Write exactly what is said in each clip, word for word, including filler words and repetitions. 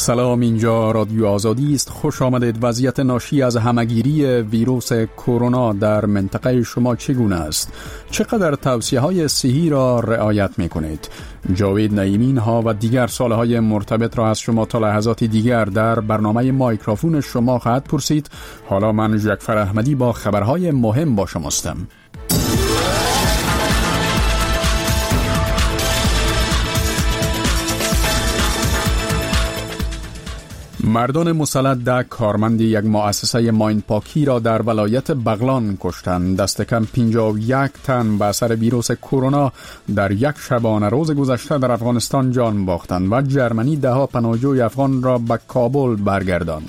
سلام، اینجا رادیو آزادی است. خوش آمدید. وضعیت ناشی از همگیری ویروس کرونا در منطقه شما چگونه است؟ چقدر توصیه های صحی را رعایت می کنید؟ جاوید نعیمین ها و دیگر ساله های مرتبط را از شما تا لحظاتی دیگر در برنامه مایکروفون شما خواهد پرسید. حالا من جعفر احمدی با خبرهای مهم با شما هستم. مردان مسلح ده کارمند یک مؤسسه ماین پاکی را در ولایت بغلان کشتند. دست کم پنجاه و یک تن به اثر ویروس کرونا در یک شبانه روز گذشته در افغانستان جان باختند و جرمنی ده ها پناهجوی افغان را به کابل برگرداند.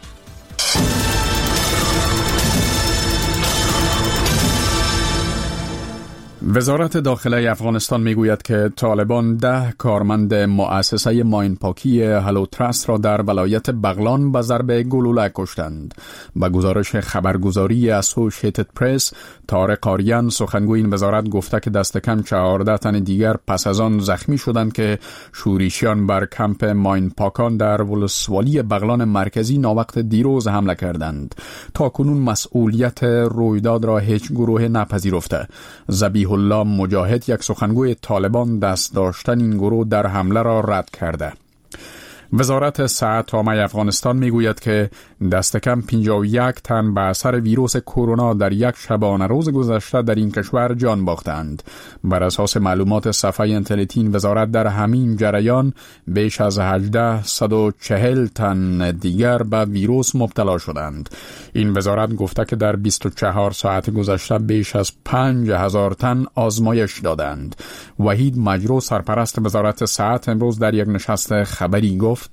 وزارت داخله افغانستان میگوید که طالبان ده کارمند مؤسسه ماین پاکی هلو ترست را در ولایت بغلان به ضرب گلوله کشتند. به گزارش خبرگزاری اسوسییتد پرس، طارق آریان سخنگوی این وزارت گفته که دست کم چهارده تن دیگر پس از آن زخمی شدند که شورشیان بر کمپ ماین پاکان در ولسوالی بغلان مرکزی ناوقت دیروز حمله کردند. تا کنون مسئولیت رویداد را هیچ گروه نپذیرفته. ذبیح الله مجاهد، یک سخنگوی طالبان، دست داشتن این گروه در حمله را رد کرده. وزارت صحت عامه افغانستان میگوید که دست کم پنجاه و یک تن به اثر ویروس کرونا در یک شبانه روز گذشته در این کشور جان باختند. بر اساس معلومات صفحه اینترنتی این وزارت در همین جریان بیش از هزار و صد و چهل تن دیگر به ویروس مبتلا شدند. این وزارت گفته که در بیست و چهار ساعت گذشته بیش از پنج هزار تن آزمایش دادند. وحید مجرو، سرپرست وزارت صحت، امروز در یک نشست خبری گفت: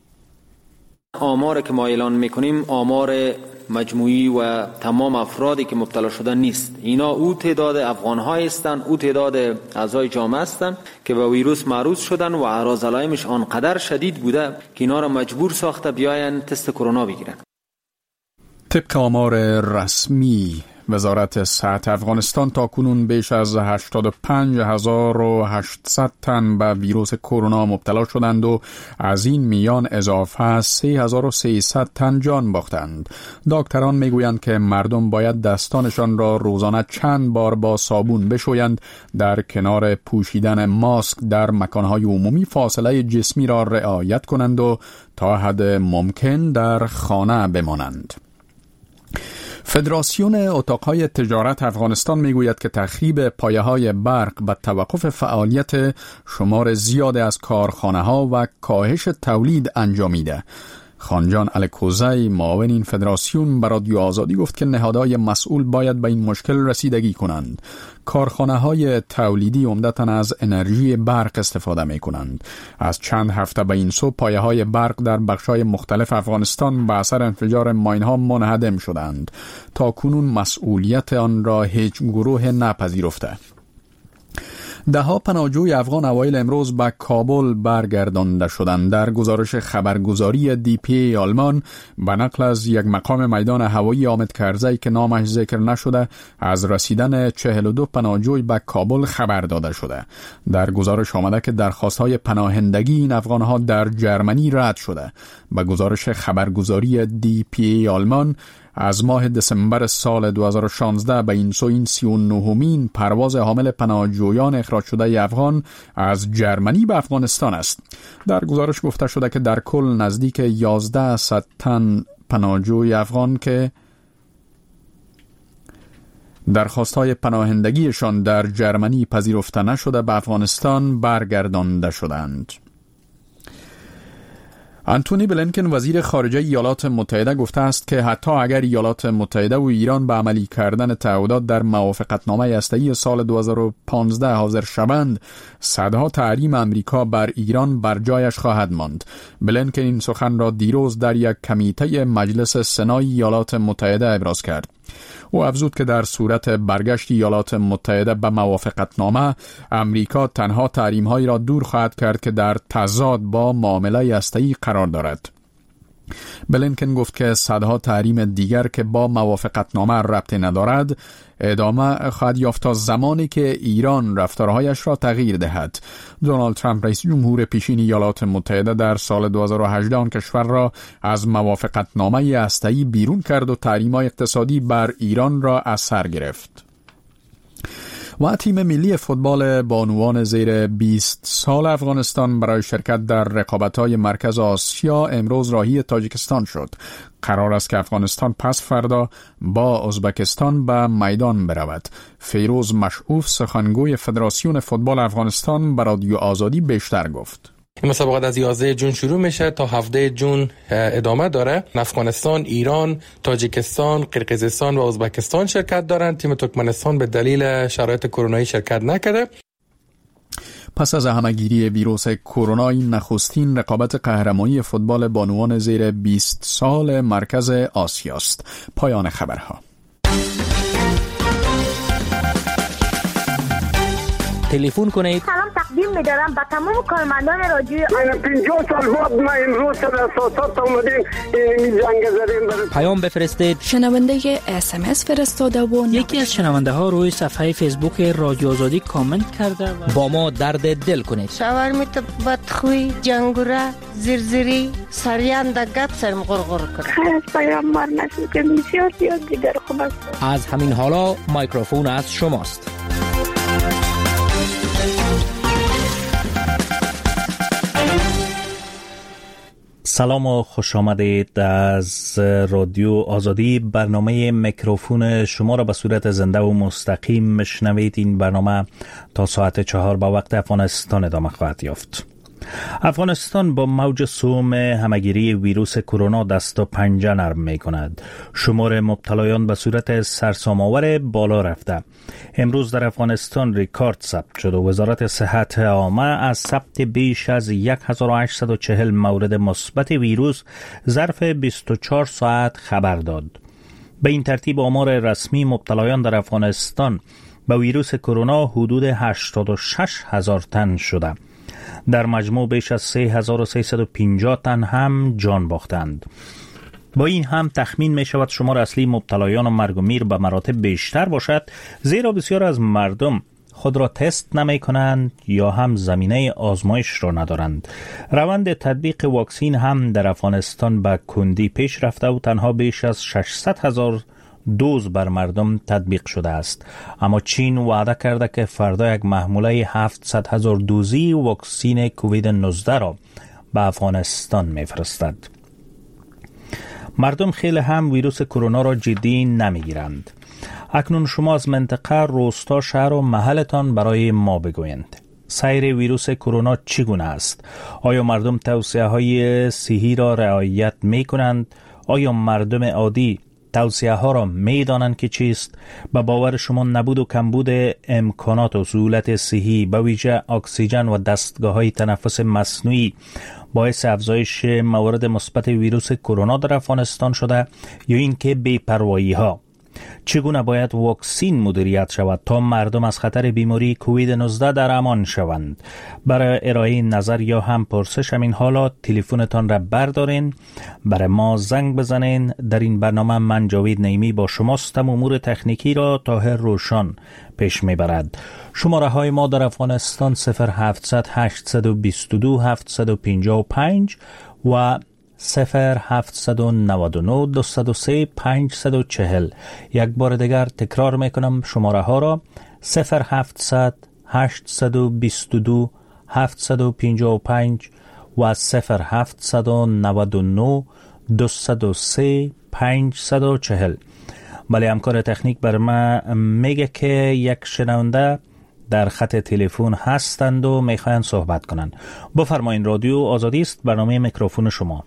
آمار که ما اعلان میکنیم آمار مجموعی و تمام افرادی که مبتلا شدن نیست. اینا او تعداد افغان‌ها هستند، او تعداد اعضای جامعه هستند که به ویروس معرض شدن و اعراض علائمش آنقدر شدید بوده که اینا را مجبور ساخته بیاین تست کرونا بگیرن. طبق آمار رسمی وزارت صحت افغانستان تا کنون بیش از هشتاد و پنج هزار و هشتصد تن به ویروس کرونا مبتلا شدند و از این میان اضافه سه هزار و سیصد تن جان باختند. دکتران میگویند که مردم باید دستانشان را روزانه چند بار با صابون بشویند، در کنار پوشیدن ماسک در مکانهای عمومی فاصله جسمی را رعایت کنند و تا حد ممکن در خانه بمانند. فدراسیون اتاقهای تجارت افغانستان میگوید که تخریب پایه‌های برق به توقف فعالیت شمار زیاد از کارخانه‌ها و کاهش تولید انجامیده. خانجان الکوزی، معاون این فدراسیون، به رادیو آزادی گفت که نهادهای مسئول باید به این مشکل رسیدگی کنند. کارخانه‌های تولیدی عمدتاً از انرژی برق استفاده می‌کنند. از چند هفته به این سو پایه‌های برق در بخش‌های مختلف افغانستان به اثر انفجار ماین‌ها منهدم شدند. تا کنون مسئولیت آن را هیچ گروه نپذیرفته. ده ها پناهجوی افغان اوایل امروز به کابل برگردانده شدند. در گزارش خبرگزاری دی پی ای آلمان به نقل از یک مقام میدان هوایی حامد کرزی که نامش ذکر نشده، از رسیدن چهل و دو پناهجوی به کابل خبر داده شده. در گزارش آمده که درخواست‌های پناهندگی این افغان‌ها در جرمنی رد شده. به گزارش خبرگزاری دی پی ای آلمان، از ماه دسامبر سال دو هزار و شانزده به این سو این سی و نهمین پرواز حامل پناهجویان اخراج شده افغان از جرمنی به افغانستان است. در گزارش گفته شده که در کل نزدیک یازده صد تن پناهجوی افغان که درخواست‌های پناهندگیشان در جرمنی پذیرفته نشده به افغانستان برگردانده شدند. آنتونی بلینکن، وزیر خارجه ایالات متحده، گفته است که حتی اگر ایالات متحده و ایران به عملی کردن تعهدات در موافقتنامه هسته‌ای سال دو هزار و پانزده حاضر شوند، صدها تحریم امریکا بر ایران بر جایش خواهد ماند. بلینکن این سخن را دیروز در یک کمیته مجلس سنای ایالات متحده ابراز کرد. او افزود که در صورت برگشت ایالات متحده به موافقتنامه، امریکا تنها تحریم‌هایی را دور خواهد کرد که در تضاد با معامله هسته‌ای قرار دارد. بلینکن گفت که صدها تحریم دیگر که با موافقتنامه ربطی ندارد ادامه خواهد یافت تا زمانی که ایران رفتارهایش را تغییر دهد. دونالد ترامپ رئیس جمهور پیشین ایالات متحده در سال دو هزار و هجده آن کشور را از موافقتنامه هسته‌ای بیرون کرد و تحریم‌های اقتصادی بر ایران را از سر گرفت. و تیم ملی فوتبال بانوان زیر بیست سال افغانستان برای شرکت در رقابت‌های مرکز آسیا امروز راهی تاجیکستان شد. قرار است که افغانستان پس فردا با ازبکستان به میدان برود. فیروز مشعوف سخنگوی فدراسیون فوتبال افغانستان به رادیو آزادی بیشتر گفت. این مسابقات از یازده جون شروع میشه تا هفده جون ادامه داره. افغانستان، ایران، تاجیکستان، قرقیزستان و ازبکستان شرکت دارند. تیم ترکمنستان به دلیل شرایط کرونایی شرکت نکرده. پس از همه‌گیری ویروس کرونا، این نخستین رقابت قهرمانی فوتبال بانوان زیر بیست سال مرکز آسیاست. پایان خبرها. تلفن کنید. سلام تقدیم می‌دارم به تمام کارمندان رادیو. پنجاه سال بعد ما امروز سر اساسات اومدیم این جنگ زدیم. پیام بفرستید. شنونده اس ام اس فرستاده و یکی از شنونده ها روی صفحه فیسبوک رادیو آزادی کامنت کرده و با ما درد دل کنید. شاورمیت بدخوی، جنگوره، زرزری، سریان دگت سرم غرغر کرد. خیلی پیام مار نشد که بسیار زیاد دیگر خوب است. از همین حالا میکروفون از شماست. سلام و خوش آمدید. از رادیو آزادی برنامه میکروفون شما را به صورت زنده و مستقیم میشنوید. این برنامه تا ساعت چهار با وقت افغانستان ادامه خواهد یافت. افغانستان با موج سوم همه‌گیری ویروس کرونا دست و پنجه نرم می کند. شمار مبتلایان به صورت سرسام‌آور بالا رفته. امروز در افغانستان ریکارد ثبت شد و وزارت صحت عامه از ثبت بیش از هزار و هشتصد و چهل مورد مثبت ویروس ظرف بیست و چهار ساعت خبر داد. به این ترتیب آمار رسمی مبتلایان در افغانستان با ویروس کرونا حدود هشتاد و شش هزار تن شده. در مجموع بیش از سه هزار و سیصد و پنجاه تن هم جان باختند. با این هم تخمین می شود شمار اصلی مبتلایان و مرگ و میر به مراتب بیشتر باشد، زیرا بسیار از مردم خود را تست نمی کنند یا هم زمینه آزمایش را ندارند. روند تطبیق واکسین هم در افغانستان به کندی پیش رفته و تنها بیش از ششصد هزار دوز بر مردم تطبیق شده است. اما چین وعده کرده که فردا یک محموله هفتصد هزار دوزی واکسین کووید نوزده را به افغانستان میفرستد. مردم خیلی هم ویروس کرونا را جدی نمیگیرند. اکنون شما از منطقه، روستا، شهر و محلتان برای ما بگویند. سیر ویروس کرونا چگونه است؟ آیا مردم توصیه های صحی را رعایت می کنند؟ آیا مردم عادی توصیه ها را می دانند که چیست؟ به باور شما نبود و کمبود امکانات و سهولت صحی به ویژه اکسیژن و دستگاه های تنفس مصنوعی باعث افزایش موارد مثبت ویروس کرونا در افغانستان شده یا اینکه بی‌پروایی ها؟ چگونه باید واکسین مدیریت شود تا مردم از خطر بیماری کووید نوزده در امان شوند؟ برای ارائه نظر یا هم پرسش همین حالا تلفنتان را بردارین، برای ما زنگ بزنین. در این برنامه من جاوید نعیمی با شماستم. امور تکنیکی را طاهر روشان پیش میبرد. شماره های ما در افغانستان صفر هفتصد هشتصد و بیست و دو هفتصد و پنجاه و پنج و صفر هفتصد و نود و نه دویست و سه پانصد و چهل. یک بار دیگر تکرار میکنم شماره ها را: صفر هفتصد هشتصد و بیست و دو هفتصد و پنجاه و پنج و صفر هفتصد و نود و نه دویست و سه پانصد و چهل. بله، همکار تکنیک بر ما میگه که یک شنونده در خط تلفن هستند و میخواین صحبت کنند. بفرمایید، رادیو آزادی است، برنامه میکروفون شما.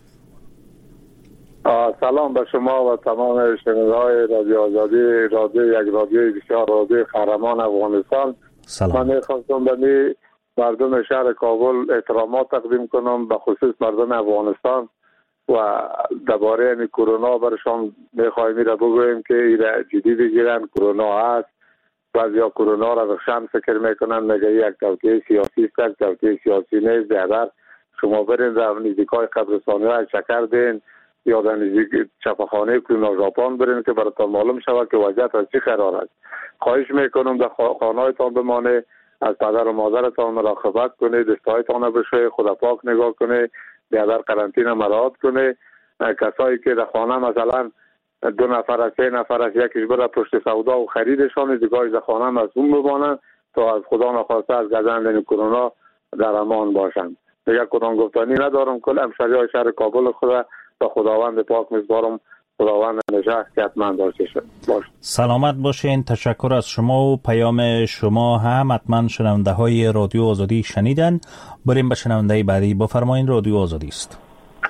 سلام به شما و تمام شنونده‌های رادیو آزادی. رادیو یک رادیو بسیار رادیو قهرمان افغانستان. سلام. من می‌خواستم به مردم شهر کابل احترامات تقدیم کنم، به خصوص مردم افغانستان، و درباره این کرونا برشان می‌خوایم را بگوییم که ایره جدی بگیرن. کرونا هست. بعضیا کرونا را بخشم فکر میکنن میگه یک توطئه سیاسی است. یک توطئه سیاسی نیست. بهتر شما برین در نزدیکای قبرستانی های شکر دین یا در نزدیک چپخانه کرونا ژاپن برین که براتون معلوم شود که وضعیت از چه قرار است. خواهش میکنم در خانه‌هایتان بمانید، از پدر و مادرتان مراقبت کنید، دستایتان بشویید، خدا پاک نگاه کنید، در قرنطینه مراعات کنید. کسایی که در خانه مثلا دو نفر از سه نفر از یکیش بره پشت سودا و خریدشان، دیگه در خانه از اون بمانند تا از خدا نخواسته از گزندن کرونا در امان باشند. دیگه کدام گفتنی ندارم. کل همشهری‌های شهر کابل خدا تا خداوند پاک میسپارم. خداوند نجات که حتما داشته شد. باش. سلامت باشین. تشکر از شما و پیام شما هم حتما شنونده های رادیو آزادی شنیدن. بریم به شنونده بعدی. بفرمایین. رادیو آزادی است.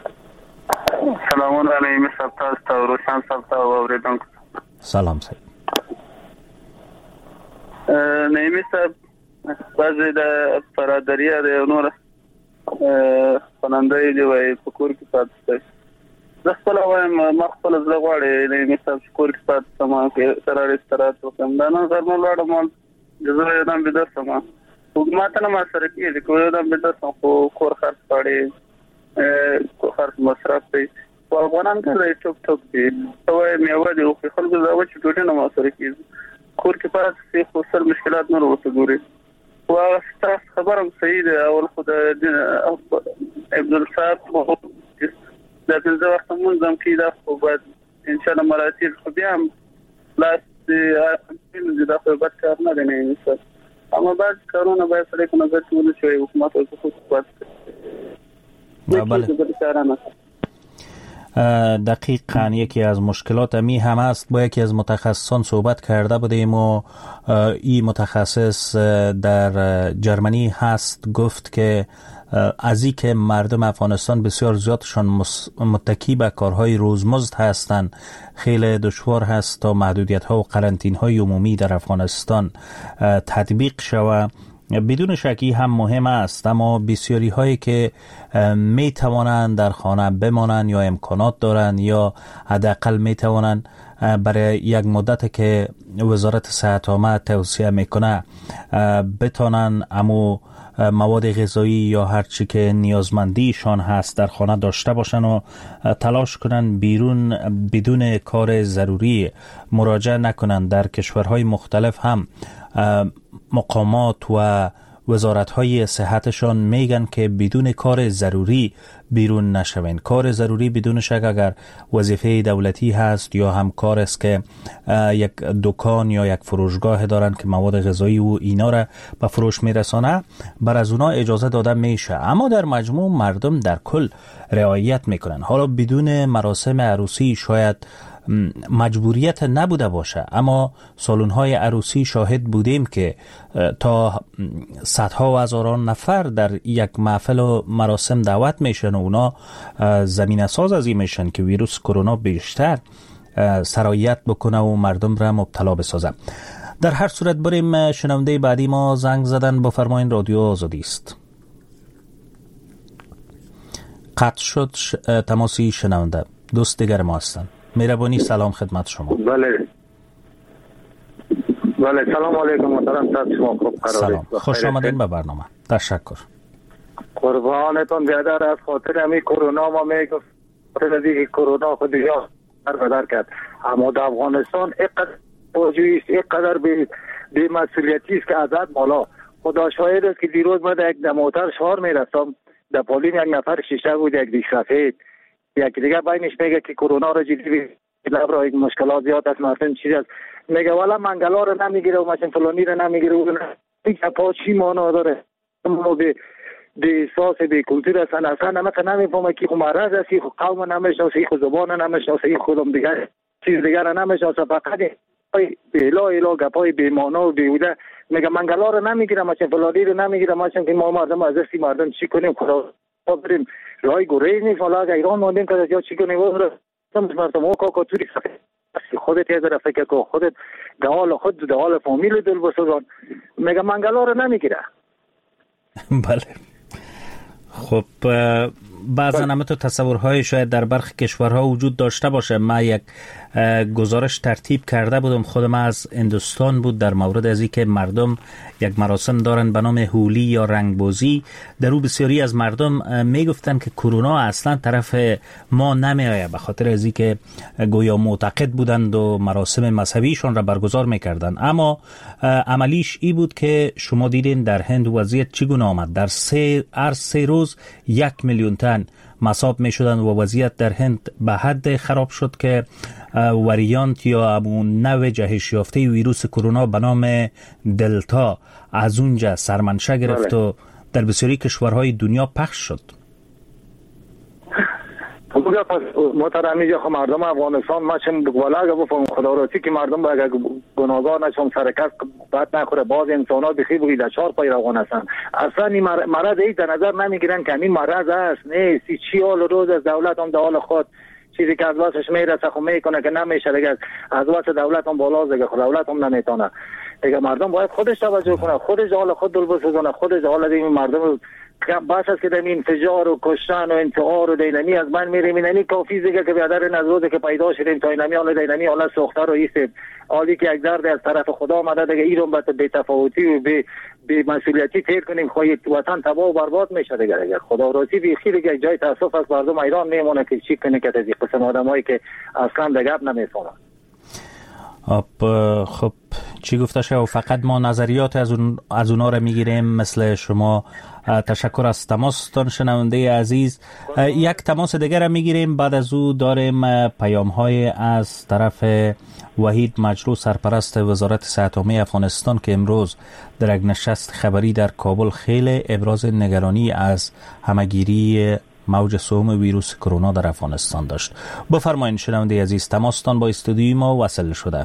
سلام علیکم. سبتا است و روشن سبتا و اوریدونکو. سلام سید. نیمی صاحب بعضی در برادری در نور خاننده دی وای په کور کې پاتې د خپل وایم ما خپل زړه غواړي نیمی صاحب کور کې پاتې سم کې سره استراحت وکم دا نه غرمه لاړم جزو دم به درسم حکومت نه ما سره کې کوم دم به درسم خو کور خرڅ پاړي کو خرڅ مصرف دی په افغانان کې ټوک ټوک دی توای میوه دی خو خلکو دا و چې ټوټه نه ما سره کې کور کې پاتې خو سر مشکلات نه وروته ګوري. واستاس خبرم سید اول خود عبدالصاب دا پنځه وخت منظم کې دا خو بعد ان شاء الله مراتب خو بیا هم لاس دې دا خو بد کار نه دی نه مثلا اما بعد کرونا باید سره کنه چې ونه شوی حکومت او حکومت بله دقیقاً یکی از مشکلات می هم است. با یکی از متخصصان صحبت کرده بودیم و این متخصص در جرمنی هست، گفت که از این که مردم افغانستان بسیار زیادشان متکی به کارهای روزمزد هستند، خیلی دشوار هست تا محدودیت ها و قرنطین های عمومی در افغانستان تطبیق شود. بدون شکی هم مهم است، اما بسیاری هایی که می توانند در خانه بمانند یا امکانات دارند یا حداقل می توانند برای یک مدت که وزارت صحت عامه توصیه میکنه بتانن امو مواد غذایی یا هر چی که نیازمندیشان هست در خانه داشته باشن و تلاش کنن بیرون بدون کار ضروری مراجعه نکنن. در کشورهای مختلف هم مقامات و وزارت‌های صحتشان میگن که بدون کار ضروری بیرون نشوین. کار ضروری بدون شک اگر وظیفه دولتی هست یا هم کار است که یک دکان یا یک فروشگاه دارن که مواد غذایی و اینا را به فروش میرسانه، بر از اونا اجازه داده میشه، اما در مجموع مردم در کل رعایت میکنن. حالا بدون مراسم عروسی شاید مجبوریت نبوده باشه، اما سالن‌های عروسی شاهد بودیم که تا صدها و هزاران نفر در یک محفل و مراسم دعوت میشن و اونا زمینه ساز از این میشن که ویروس کرونا بیشتر سرایت بکنه و مردم را مبتلا بسازه. در هر صورت بریم شنونده بعدی. ما زنگ زدن. بفرمایین. رادیو آزادی است. قطع شد تماسی شنونده. دوست دیگر ما هستند. مهربانی سلام خدمت شما. بله بله سلام علیکم محترم. صاحب شما خوب سلام، خوش آمدین به برنامه. تشکر. قربانتون بیادر. از خاطر همین کرونا ما میگم خاطر دیگه کرونا خود یا هر بدر کرد، اما در افغانستان اینقدر واجویی است، اینقدر بی بی مسئولیتی است که عدد بالا. خدا شاهد است که دیروز من در یک دموتر شهر میرفتم، در پالین یک نفر شیشه بود، یک دیگ سفید، یکی دیگه بینش میگه که کرونا رو جدی بگیر، لبرای مشکلات زیاد است، مثلا چیز است، میگه والا منگلا رو نمیگیره و مثلا فلانی رو نمیگیره و میگه پا چی معنا داره. ما به به احساس به کلتور اصلا اصلا نمیخوام نمیفهمم که مرض است، که قوم نمیشناسه، که زبان نمیشناسه، خودم دیگه چیز دیگه رو نمیشناسه، فقط به الا الا گپای بی معنا و بیهوده میگه منگلا رو نمیگیره، مثلا فلانی رو نمیگیره، مثلا که ما مردم از دستی مردم چی کنیم، خدا بریم رای گوره نیست، حالا اگه ایران ماندیم که یا چی کنیم و مردم ها کاکاتوری خودت یه ذره فکر کن، خودت دهال خود دهال فامیل دل بسازان، میگه منگلا رو نمیگیره. بله خب بعضا همه تو تصورهای شاید در برخی کشورها وجود داشته باشه. من یک گزارش ترتیب کرده بودم، خودم از هندوستان بود، در مورد از اینکه مردم یک مراسم دارن به نام هولی یا رنگبازی. در او بسیاری از مردم میگفتن که کرونا اصلا طرف ما نمیآید، به خاطر از اینکه گویا معتقد بودند و مراسم مذهبیشون را برگزار میکردن. اما عملیش ای بود که شما دیدین در هند وضعیت چگونه آمد. در سه هر سه روز یک میلیون تن مصاب می شدن و وضعیت در هند به حد خراب شد که وریانت یا همون نوع جهش یافته ویروس کرونا به نام دلتا از اونجا سرمنشه گرفت و در بسیاری کشورهای دنیا پخش شد. پس محترمی جا مردم افغانستان ما چم بگوالا گفتم خدا راتی که مردم با اگر گناهگار نشم سرکست بد نخوره. باز انسان ها بخی بگید در چهار پای روان هستن. اصلا این مرض ای در نظر نمیگیرن که این مرض است نیست. چی حال روز از دولت هم در حال خود چیزی که از واسش میرسه خو میکنه که نمیشه دیگه، از واس دولت هم بالا دیگه، دولت هم نمیتونه دیگه. مردم باید خودش توجه کنه، خودش حال خود دل بسوزونه، خودش حال این مردم بس است که دمی انفجار و کشتن و انتحار و دینمی از من میریم. اینمی کافی دیگه که بیادر این از روزی که پیدا شدیم تا اینمی حال دینمی حال سوخته رو ایست حالی که یک درد از طرف خدا آمده دیگه. این رو به تفاوتی و به به مسئولیتی تیر کنیم خواهی وطن تباه و برباد میشه دیگه. اگر خدا راضی بی خیلی یک جای تاسف از مردم ایران میمونه که چی کنه که از این قسم آدمایی که اصلا دیگه نمیفهمن. خب چی گفته شو؟ فقط ما نظریات از اون از اونا رو میگیریم مثل شما. تشکر از تماستان شنونده عزیز. یک تماس دیگر رو میگیریم، بعد از او داریم پیام های از طرف وحید مجرو سرپرست وزارت صحت عامه افغانستان که امروز در یک نشست خبری در کابل خیلی ابراز نگرانی از همگیری موج سوم ویروس کرونا در افغانستان داشت. بفرمایید شنونده عزیز، تماستان با استودیوی ما وصل شده.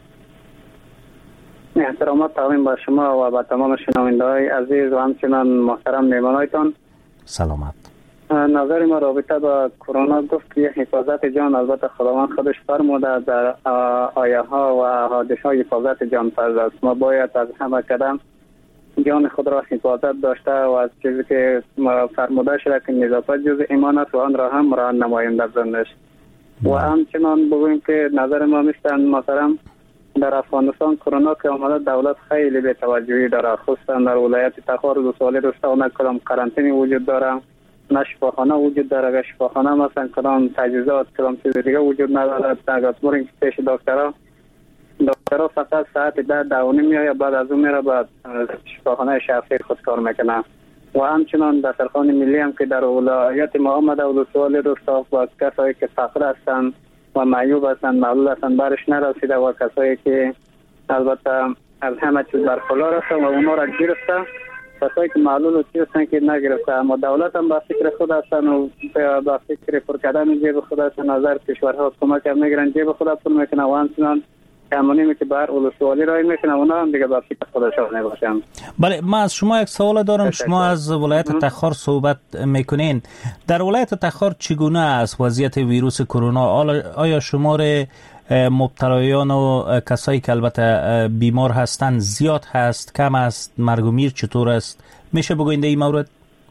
احترامات تقدیم با شما و با تمام شنونده‌های عزیز و همچنان محترم میهمانانتان. سلامت. نظر ما رابطه با کرونا گفت که حفاظت جان البته خداوند خودش فرموده در آیه ها و احادیث ها حفاظت جان فرض است. ما باید از همه قدم جان خود را حفاظت داشته و از چیزی که فرموده شده که نظافت جز ایمان است و آن را هم رعایت نماییم در زندگی. و همچنان بگوییم که نظر ما مثل محترم در افغانستان کرونا که آمده دولت خیلی به توجهی داره، خصوصا در ولایت تخار دو سالی رسته و نه کدام قرنطینه وجود داره، نه شفاخانه وجود داره. اگر شفاخانه مثلا کدام تجهیزات کدام چیز دیگه وجود نداره، اگر بریم پیش دکترها دکترها فقط ساعت ده دوانی میآید، بعد از اون میره بعد شفاخانه شخصی خود کار میکنه. و همچنان دسترخوان ملی هم که در ولایت ما آمده و دو سالی رسته و کسایی که فقر هستند و معیوب هستند معلول هستند برش نرسیده و کسایی که البته از همه چیز برخلا رفتن و اونا را گرفته، کسایی که معلول و چیز هستند که نگرفته. اما دولت هم با فکر خود هستند و با فکر پر کردن جیب خود هستند. نظر کشورها کمک هم میگیرن جیب خود پر میکنن و همچنان کمونیمی که بر اولوسوالی رای میکنن اونا هم دیگه با فکر خودشان نباشن. بله، ما از شما یک سوال دارم. شما از ولایت تخار صحبت میکنین. در ولایت تخار چگونه است وضعیت ویروس کرونا؟ آیا شمار مبتلایان و کسایی که البته بیمار هستند زیاد هست، کم است؟ مرگ و میر چطور است؟ میشه بگوین در این مورد؟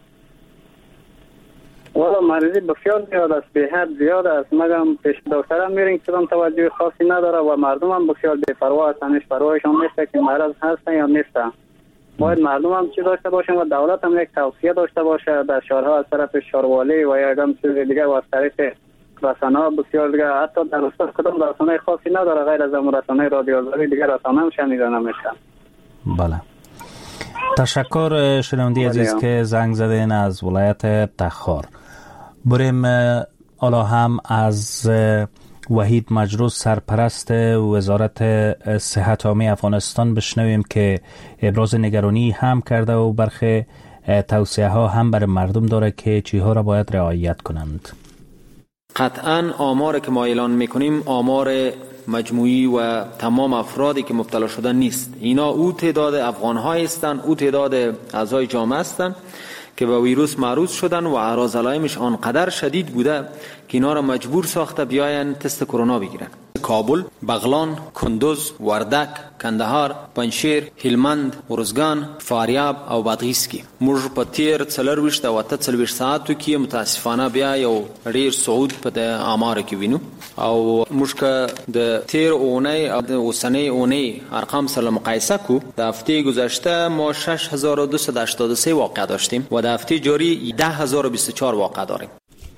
والا مریضی بسیار زیاد است، به حد زیاد است. مگم پیش دکتر هم میرین که توجه خاصی نداره و مردم هم بسیار بی‌پروا هستند. هیچ پروایشان نیست که مرض هستن یا نیستن. باید مردم هم چی داشته باشن و دولت هم یک توصیه داشته باشه در شهرها از طرف شهروالی و یا هم چیز دیگه و از طرف رسانه‌ها بسیار دیگه. حتی در استان کدام رسانه خاصی نداره غیر از اون رسانه رادیو آزادی، دیگه رسانه هم شنیده نمیشه. بله. تشکر شنونده عزیز که زنگ زدین از ولایت تخار. بریم حالا هم از وحید مجرو سرپرست وزارت صحت عامه افغانستان بشنویم که ابراز نگرانی هم کرده و برخی توصیه ها هم برای مردم داره که چیها را باید رعایت کنند. قطعاً آمار که ما اعلان میکنیم آمار مجموعی و تمام افرادی که مبتلا شدن نیست. اینا او تعداد افغان ها هستند، او تعداد اعضای جامعه هستند که با ویروس معروض شدن و اعراض علائمش آنقدر شدید بوده که اینا را مجبور ساخته بیاین تست کرونا بگیرن. کابل، بغلان، کندوز، وردک، کندهار، پنجشیر، هلمند، ارزگان، فاریاب او بادغیس کې موږ په تیر څلرويشت او اته څلويشت ساعتو کې متاسفانه بیا یو ډیر صعود په د آمار کې وینو او موږ که د تیر اونۍ او د اوسنۍ اونۍ ارقام سره مقایسه کو د هفته گذشته ما شش هزار و دویست و هشتاد و سه واقعه داشتیم و د هفته جاری ده هزار و بیست و چهار واقعه داریم.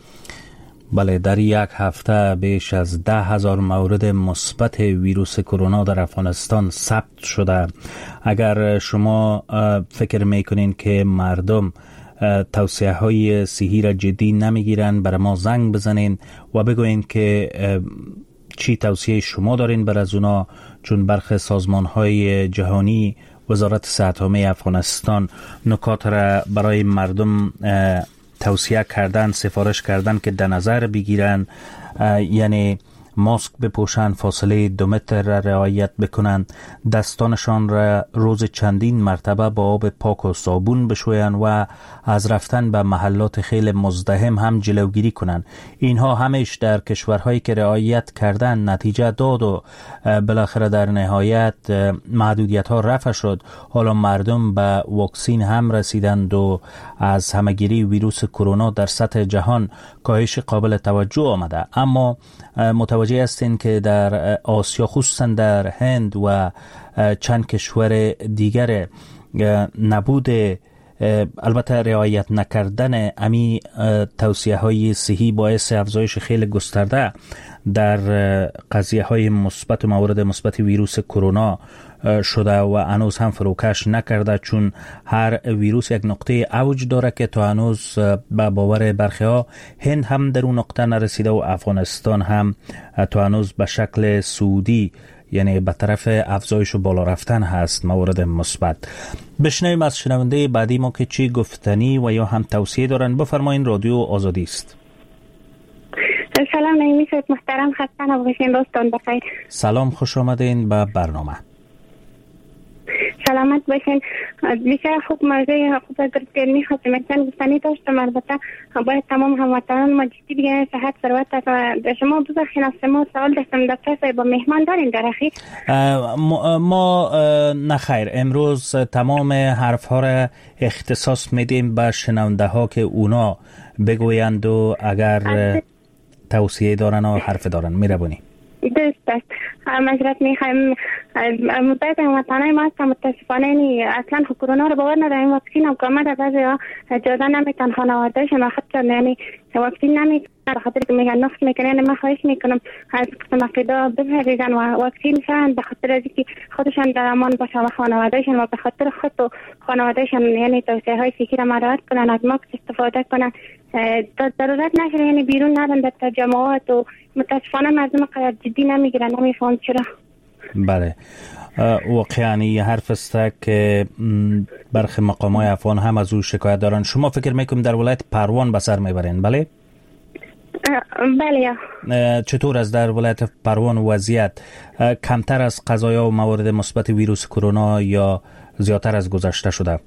بله، در یک هفته بیش از ده هزار مورد مثبت ویروس کرونا در افغانستان ثبت شده. اگر شما فکر میکنین که مردم توصیه های صحی را جدی نمیگیرن، برای ما زنگ بزنین و بگوین که چی توصیه شما دارین بر از اونا، چون برخی سازمان های جهانی، وزارت صحت عامه افغانستان نکات را برای مردم توصیه کردن، سفارش کردن که در نظر بگیرن، یعنی ماسک بپوشن، فاصله دو متر را رعایت بکنن، دستانشان را روز چندین مرتبه با آب پاک و صابون بشوین و از رفتن به محلات خیلی مزدحم هم جلوگیری کنن. اینها همش در کشورهایی که رعایت کردن نتیجه داد و بالاخره در نهایت محدودیت ها رفع شد. حالا مردم به واکسین هم رسیدند و از همهگیری ویروس کرونا در سطح جهان کاهش قابل توجه آمده. اما متوجه هستین که در آسیا، خصوصا در هند و چند کشور دیگر، نبود البته رعایت نکردن امی توصیه های صحی باعث افزایش خیلی گسترده در قضیه های مثبت و موارد مثبت ویروس کرونا شده و هنوز هم فروکش نکرده، چون هر ویروس یک نقطه اوج داره که تا هنوز به باور برخی ها هند هم در اون نقطه نرسیده و افغانستان هم تا هنوز به شکل سعودی، یعنی به طرف افزایش و بالا رفتن هست موارد مثبت. بشنویم از شنونده بعدی ما که چی گفتنی و یا هم توصیه دارن. بفرمایین، رادیو آزادی است. سلام نایمی صاحب محترم، خسته نباشین، روزتون بخیر. سلام، خوش آمدین به برنامه. سلامت باشین. بیشتر خوب موضوع خوب گرفتنی خدمتتان گفتنی داشتم. البته باید تمام هموطنان ما جدی بگیرن صحت ثروت است. شما ببخشید از شما سوال داشتم دکتر صاحب، با مهمان دارین در اخیر؟ ما نخیر، امروز تمام حرف ها را اختصاص میدیم به شنونده ها که اونا بگویند و اگر توصیه دارن و حرف دارن میربونی. درست است. معذرت میخوایم. مدت هموطنای ما هستم متاسفانه یعنی اصلا کرونا رو باور نداریم. واکسین هم که آمده بعضی ها جدا نمیتن خانوادهشون و خودشون یعنی واکسین نمیکنن به خاطر که میگن نقص میکنن. یعنی من خواهش میکنم از قسم عقیده بپرهیزن و واکسین شن به خاطر از اینکه خودشان در امان باشن و خانوادهشون و به خاطر خود و خانوادهشون یعنی توصیه های فیکی را مراعات کنن، از ماسک استفاده کنن، ضرورت نشه یعنی بیرون نرن در تجمعات و متاسفانه مردم قدر جدی نمیگیرن. نمیفهم چرا. بله، واقعا یه حرف است که برخی مقامات افغان هم از او شکایت دارن. شما فکر میکنم در ولایت پروان به سر میبرین، بله؟ بله. چطور از در ولایت پروان وضعیت کمتر از قضایا و موارد مثبت ویروس کرونا یا زیادتر از گذشته شده؟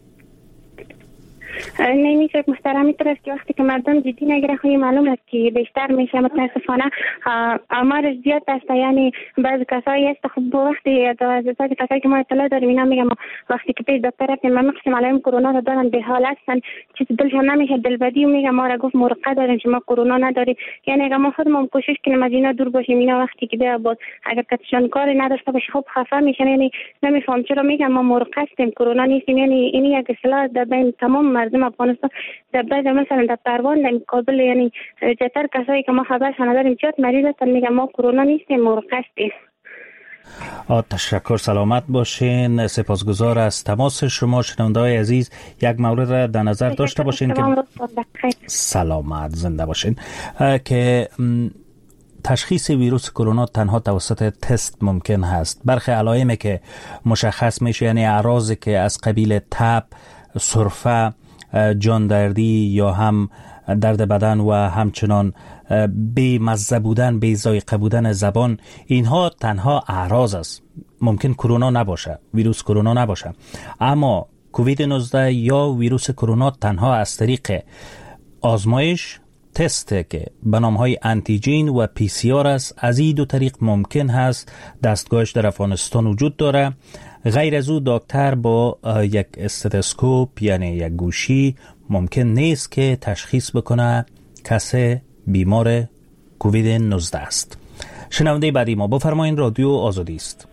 نمیشه محترم، اینطور است که وقتی که مردم جدی نگیره خواهی معلوم است که بیشتر میشه. متاسفانه آمار زیاد است. یعنی بعض کسایی است خب وقتی از بعض کسایی که ما اطلاع داریم اینا میگم وقتی که پیش دکتر رفتیم ما مقسم علائم کرونا رو دارن به حال هستن، چیز دلشان نمیشه، دلبدی و میگم ما را گفت مرقه داریم شما کرونا نداریم. یعنی اگه ما خودمون کوشش کنیم از اینا دور باشیم، اینا وقتی که بیا بود اگر کتشان کاری نداشته باشه خب خفه میشن. یعنی نمیفهم چرا میگم ما مرقه هستیم کرونا نیستیم. یعنی این یک اصطلاح در بین تمام مردم افغانستان در بعض مثلا در پروان در کابل یعنی جتر کسایی که ما خبرشان نداریم چت مریض هستن میگم ما کرونا نیستیم مرقه هستیم. تشکر، سلامت باشین. سپاسگزار از تماس شما. شنونده‌های عزیز یک مورد را در نظر داشته باشین که سلامت زنده باشین که تشخیص ویروس کرونا تنها توسط تست ممکن هست. برخی علائمی که مشخص میشه یعنی اعراضی که از قبیل تب، سرفه، جاندردی یا هم درد بدن و همچنان بی مزه بودن، بی ذائقه بودن زبان، اینها تنها اعراض است. ممکن کرونا نباشه، ویروس کرونا نباشه، اما کووید نوزده یا ویروس کرونا تنها از طریق آزمایش تست که به نامهای انتیجین و پی سی آر است. از این دو طریق ممکن هست دستگاهش در افغانستان وجود داره. غیر از او دکتر با یک استتسکوپ یعنی یک گوشی ممکن نیست که تشخیص بکنه کسی بیمار کووید نوزده است. شنونده بعدی ما بفرمایید، رادیو آزادی است.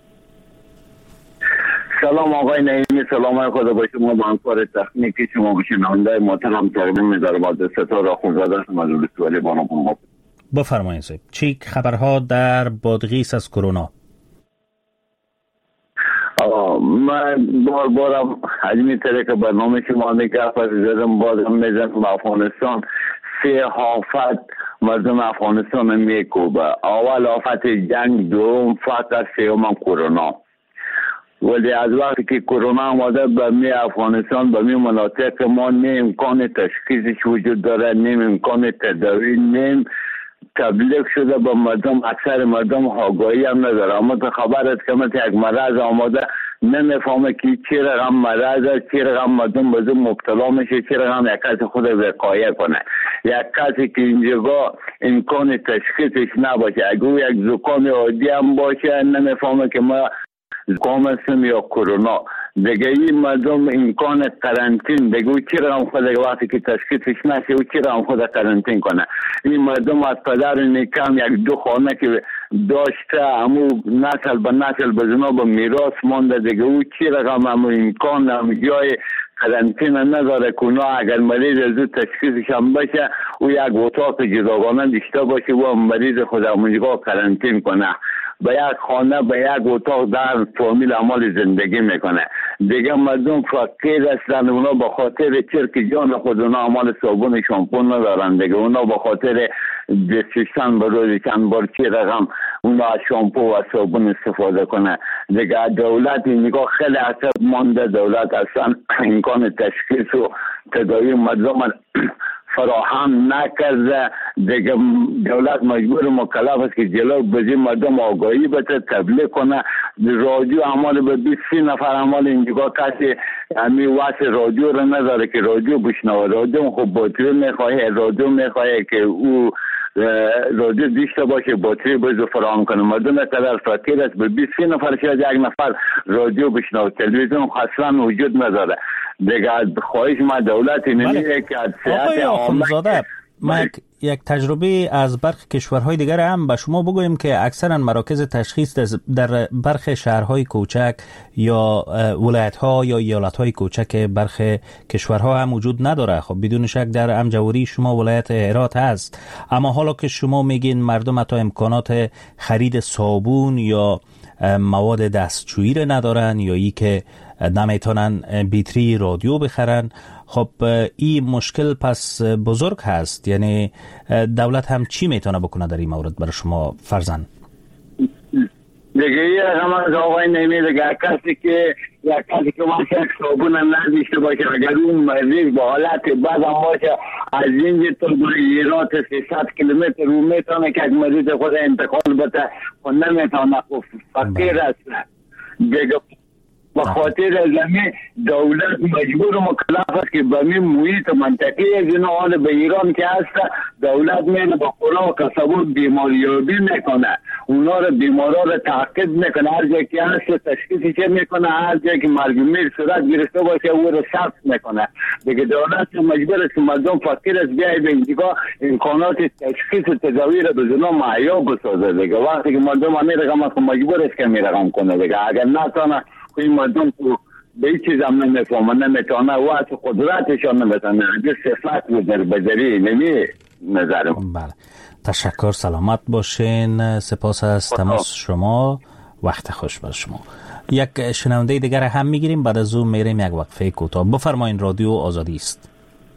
سلام آقای نعیمی، سلام خدا با شما، با همکار تکنیکی شما و شنونده محترم تقدیم می‌دارم از ستاره خوزاده شما از استولی بانو. بفرمایید صاحب، چی خبرها در بادغیس از کرونا؟ من بار بارم حجمی طریق برنامه شما نگاه زدم، بازم میزنم افغانستان سه آفت مردم افغانستان میکوبه. اول آفت جنگ، دوم فقر، سوم کرونا. ولی از وقتی که کرونا آمده به می افغانستان به می مناطق ما نه امکان تشخیصش وجود داره، نه امکان تداوی، نه تبلیغ شده به مردم. اکثر مردم آگاهی هم نداره. اما تا خبر است که مثل یک مرض آمده نمیفهمه که چی رقم مرض است، چی رقم مردم به زود مبتلا میشه، چی رقم یک کسی خود وقایه کنه. یک کسی که اینجا امکان تشخیصش نباشه، اگه یک زکام عادی هم باشه نمیفهمه که ما زکام هستیم یا کرونا. دیگه این مردم امکان قرنطین، دیگه او چی رقم خود وقتی که تشخیصش نشه او چی رقم خود قرنطین کنه. این مردم از پدر نیکم یک دو خانه که داشته امو نسل به نسل به جناب میراث مانده، دیگه او چی رقم امو امکان هم جای قرنطین نداره که اونا اگر مریض از تشخیصش هم بشه او یک اتاق جداگانه داشته باشه و مریض خود همونجا قرنطین کنه. به یک خانه به یک اتاق در فامیل عمل زندگی میکنه. دیگه مردم فقیر هستن، اونا به خاطر چرک جان خود اونا عمل صابون شامپون ندارن. دیگه اونا به خاطر دستشان به روز چند بار چی رقم اونا از شامپو و صابون استفاده کنه. دیگه دولت اینجا خیلی عصب مانده، دولت اصلا امکان تشخیص و تداوی مردم فراهم نکرده. دیگه دولت مجبور مکلف است که جلو بزی مردم آگاهی بده، تبلیغ کنه. رادیو عمال به بیست نفر عمال اینجا کسی همی واسه رادیو رو نداره که رادیو بشنوه. رادیو خب باتری میخواه، رادیو میخواه که او رادیو دیشته باشه، باتری بزو فراهم کنه. مردم قدر فقیر است، به بیست نفر شاید یک نفر رادیو بشنوه. تلویزیون اصلا وجود نداره. دیگه خواهش ما دولت نمیه که از سیاست آمده ما یک, یک تجربه از برخی کشورهای دیگر هم به شما بگویم که اکثرا مراکز تشخیص در برخی شهرهای کوچک یا ولایت‌ها یا ایالت‌های کوچک برخی کشورها هم وجود نداره. خب بدون شک در امجوری شما ولایت هرات هست، اما حالا که شما میگین مردم حتی امکانات خرید صابون یا مواد دستشویی را ندارن یا ای که نمیتونن بیتری رادیو بخرن، خب این مشکل پس بزرگ هست. یعنی دولت هم چی میتونه بکنه در این مورد برای شما فرزند؟ دیگه یه همه آقای نمی دیگه کسی که یک کسی که واسه یک صابون نداشته باشه، اگر اون مریض با حالت بعد هم باشه از اینجا تا ایرات سیصد کیلومتر رو میتونه که یک مریض خود انتقال بده و نمیتونه فقیر است. دیگه به خاطر زمین دولت مجبور و مکلف است که به می محیط منطقی از این حال به ایران که هست دولت میده با خوراک و کسبات بیماریابی میکنه، اونا رو بیمارا رو تعقیب میکنه، هر جایی که هست تشخیصش میکنه، هر جایی که مرگ میر صورت گرفته باشه او رو ثبت میکنه. دیگه دولت مجبور است که مردم فقیر است بیای به اینجا امکانات تشخیص و تداوی رو به زنا معیا بسازه. دیگه وقتی که مردم همین رقم است مجبور است که می رقم کنه. دیگه اگر نتونه این مردم تو به این چیز هم نمیفهمه، نمیتونه و از قدرتشان نمیتونه اگر صفت رو در بذاری نمی نظرم. بله تشکر، سلامت باشین، سپاس از تماس شما، وقت خوش بر شما. یک شنونده دیگر هم میگیریم، بعد از اون میریم یک وقفه کوتاه. بفرمایین، رادیو آزادی است.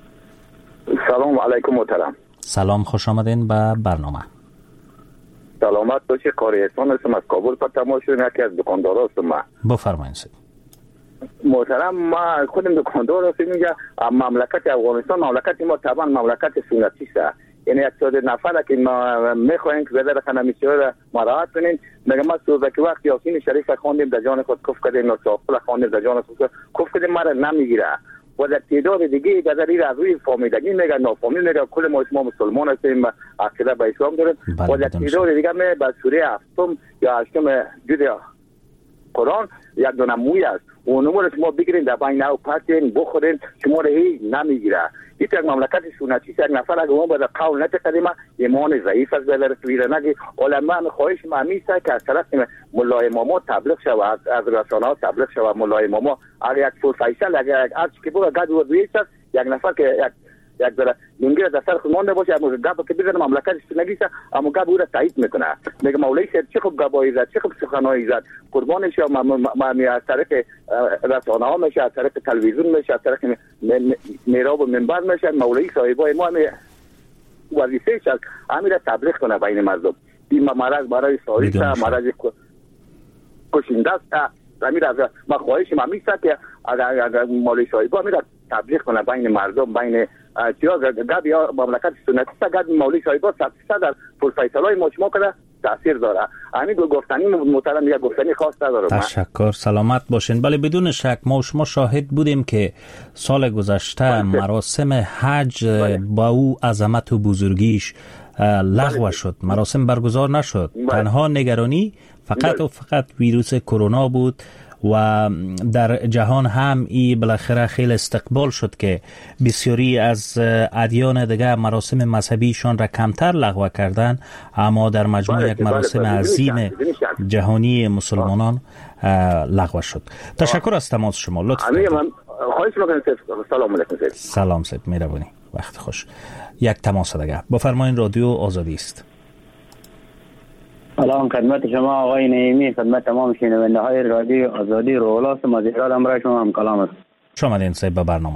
سلام علیکم محترم. سلام، خوش آمدین به برنامه. سلامت باشی، قاری احسان هستم از کابل پر تماس شدیم، یکی از دکاندار هستم. من بفرمایید محترم، ما خودم دکاندار هستم. میگه مملکت افغانستان مملکت ما طبعا مملکت سنتی است، یعنی یک ساده نفر که ما میخوایم که بدر خنمیشی را مراعات کنیم. میگه ما سوزکی وقت یاسین شریف خواندیم در جان خود کف کردیم، نصافل خواندیم در جان خود کف کردیم، ما را نمیگیره. و در تعداد دیگه در این از روی فامیلگی میگه نافامی میگه کل ما شما مسلمان هستیم عقیده به اسلام داریم و در تعداد دیگه می به سوره هفتم یا هشتم جزء قرآن یک دونه موی است و اونمو شما بگیرین در بین او پاتین بخورین شما رو هی نمیگیره. این یک مملکت سنتی یک نفر اگه اون باید قول نتقدیم ایمان ضعیف است در سویره نگی علما خواهش ممیسته که از طرف مولای ماما تبلیغ شود از رسانه ها تبلیغ شود مولای ماما اگر یک پروفیسر اگر یک ارچ که بگه گد و دویست است یک نفر که یک یک ذره لنگی از سر خود مانده باشه اما گپ که بزنه مملکت سنتی است اما گپ او را تایید میکنه میگه مولوی صاحب چه خوب گپایی زد چه خوب سخنایی زد قربانش ما از طریق رسانه ها میشه از طریق تلویزیون میشه از طریق میراب و منبر میشه مولوی صاحبای ما وظیفه شد همین را تبلیغ کنه بین مردم این مرض برای سایه مرض کشنده است همین از ما خواهش ما میسته که اگر مولوی صاحبا همین را تبلیغ کنه بین مردم بین چیا گپ یا مملکت سنتی است گپ مولوی صاحبا صد در پروفیسورای ما شما کنه تاثیر داره. همین دو گفتنی محترم یا گفتنی خاص نداره. تشکر سلامت باشین. بله بدون شک ما و شما شاهد بودیم که سال گذشته مراسم حج با او عظمت و بزرگیش لغو شد، مراسم برگزار نشد. تنها نگرانی فقط و فقط ویروس کرونا بود و در جهان هم ای بالاخره خیلی استقبال شد که بسیاری از ادیان دیگه مراسم مذهبیشان را کمتر لغو کردن، اما در مجموع یک مراسم عظیم جهانی مسلمانان لغو شد. تشکر از تماس شما. لطف کنید. خواهش می‌کنم. سلام علیکم. سلام سید مهربانی. وقت خوش. یک تماس دیگه. بفرمایید رادیو آزادی است. سلام خدمت شما آقای نعیمی، خدمت تمام شنونده های رادیو آزادی رولاس مازیراد امرای شما هم کلام است. شما دین صاحب به برنامه.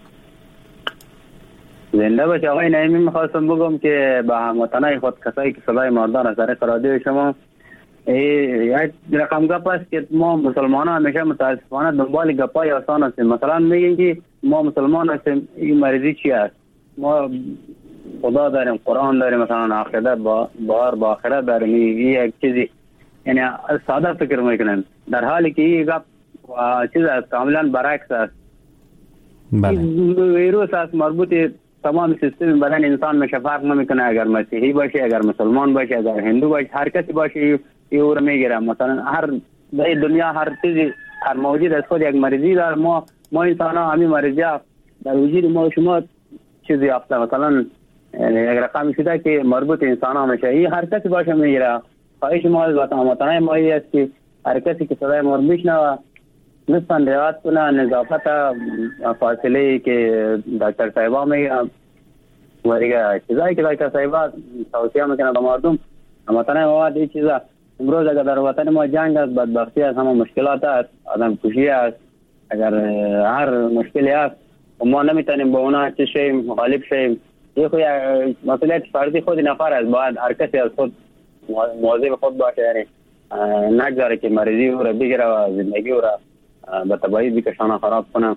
زنده باش آقای نعیمی. میخواستم بگم که به هموطنای خود کسایی که صدای مردان از طریق رادیو شما یک رقم گپ است که ما مسلمان ها همیشه متاسفانه دنبال گپای آسان هستیم. مثلا میگن که ما مسلمان هستیم این مریضی چی است؟ ما خدا داریم، قرآن داریم، مثلا عقیده با بار با آخرت داریم. این یک چیزی یعنی ساده فکر میکنن در حالی که این گپ چیز است کاملا برعکس است. بله. ویروس است مربوط تمام سیستم بدن انسان میشه، فرق نمیکنه اگر مسیحی باشه اگر مسلمان باشه اگر هندو باشه هر کسی باشه او رو میگیره. مثلا هر در دنیا هر چیزی هر موجود از خود یک مریضی داره. ما ما انسان ها همین مریضی در وجود ما شما چیزی یافته مثلا یک رقم شده که مربوط انسان ها میشه. این هر کسی باشه میگیره. خواهش ما از وطنهای ما است که هر کسی که صدای ما میشنوه لطفاً رعایت کنه نظافت فاصله که دکتر صاحبا میگه و دیگه چیزایی که دکتر صاحبا توصیه میکنه به مردم. وطنهای ما این چیزا امروز اگر در وطن ما جنگ است، بدبختی است، همه مشکلات است، آدم کشی است، اگر هر مشکلی است ما نمیتونیم با اونا چه شیم مخالف شیم. این خود مسئولیت فردی خود نفر است. باید هر کسی از خود مواظب خود باشه، یعنی نگذاره که مریضی او را بگیره و زندگی او را به تبعی بکشانه خراب کنه.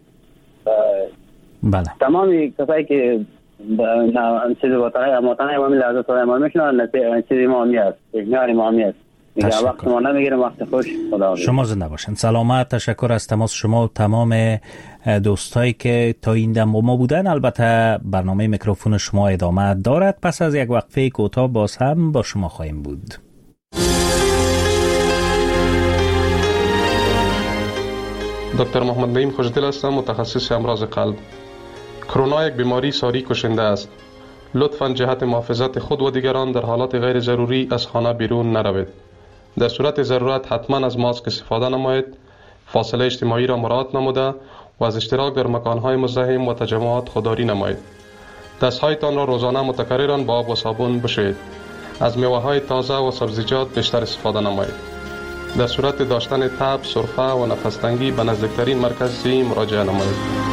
بله. تمامی کسایی که چیز وطنهای موطنهای ما میل از صدای ما میشنن چیزی ما همی است، پیشنهاد ما همی است. وقت ما نمیگیرم. وقت خوش. خدا شما زنده باشین. سلامت. تشکر از تماس شما و تمام دوستایی که تا این دم با ما بودن. البته برنامه میکروفون شما ادامه دارد. پس از یک وقفه کوتاه باز هم با شما خواهیم بود. دکتر محمد نعیم خوشدل هستم، متخصص امراض قلب. کرونا یک بیماری ساری کشنده است. لطفاً جهت محافظت خود و دیگران در حالات غیر ضروری از خانه بیرون نروید. در صورت ضرورت حتما از ماسک استفاده نمایید، فاصله اجتماعی را مراعات نموده و از اشتراک در مکانهای مزدحم و تجمعات خودداری نمایید. دستهایتان را روزانه متکررا با آب و صابون بشویید. از میوه‌های تازه و سبزیجات بیشتر استفاده نمایید. در صورت داشتن تب، سرفه و نفس تنگی به نزدیکترین مرکز صحی مراجعه نمایید.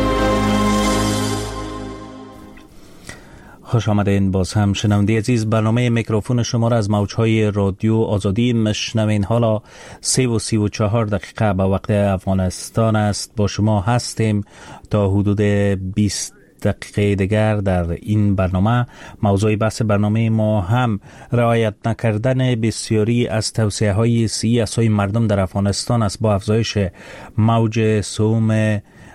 خوش آمدین. باز هم شنونده عزیز، برنامه میکروفون شما را از موجهای رادیو آزادی مشنوین. حالا سه و سی و چهار دقیقه به وقت افغانستان است. با شما هستیم تا حدود بیست دقیقه دیگر در این برنامه. موضوع بحث برنامه ما هم رعایت نکردن بسیاری از توصیه های صحی از سوی مردم در افغانستان است. با افزایش موج سوم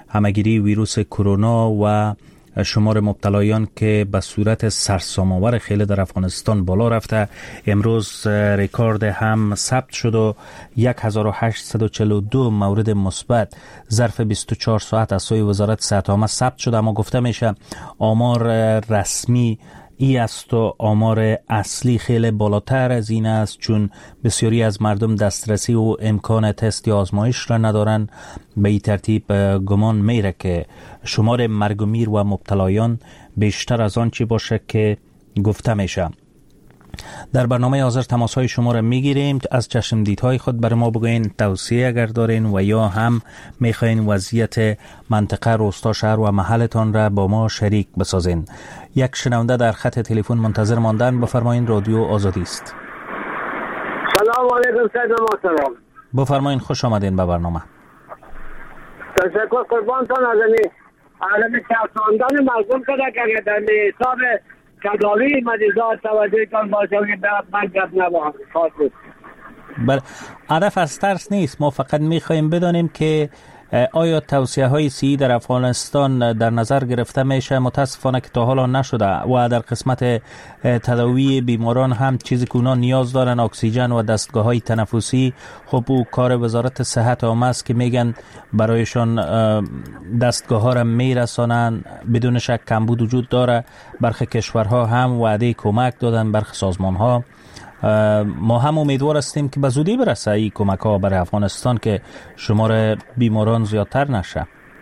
همهگیری ویروس کرونا و شمار مبتلایان که به صورت سرسام‌آور خیلی در افغانستان بالا رفته، امروز رکورد هم ثبت شد و هزار و هشتصد و چهل و دو مورد مثبت ظرف بیست و چهار ساعت از سوی وزارت صحت عامه ثبت شد. اما گفته میشه آمار رسمی ای است و آمار اصلی خیلی بالاتر از این است، چون بسیاری از مردم دسترسی و امکان تست یا آزمایش را ندارند. به این ترتیب گمان میره که شمار مرگ و میر و مبتلایان بیشتر از آن چی باشه که گفته میشه. در برنامه حاضر تماس های شما را میگیریم. از چشم دیدهای خود برای ما بگوین، توصیه اگر دارین و یا هم میخواین وضعیت منطقه، روستا، شهر و محلتان را با ما شریک بسازین. یک شنونده در خط تلفن منتظر ماندن. بفرمایین، رادیو آزادی است. سلام علیکم سید محترم. بفرمایین، خوش آمدین به برنامه. تشکر قربانتان. از این عالم ترساندن مردم کده که در حساب تداوی مریضات توجه کن باشه که من گپ نباهم. بله، هدف از ترس نیست. ما فقط میخوایم بدانیم که آیا توصیه های سی در افغانستان در نظر گرفته میشه؟ متاسفانه که تا حالا نشده و در قسمت تداوی بیماران هم چیزی که اونا نیاز دارن، اکسیژن و دستگاه های تنفسی، خب او کار وزارت صحت عامه است که میگن برایشان دستگاه ها را میرسانن. بدون شک کمبود وجود داره. برخی کشورها هم وعده کمک دادن، برخی سازمان ها. ما هم امیدوار هستیم که به زودی برسه این کمک ها برای افغانستان که شمار بیماران زیادتر نشه.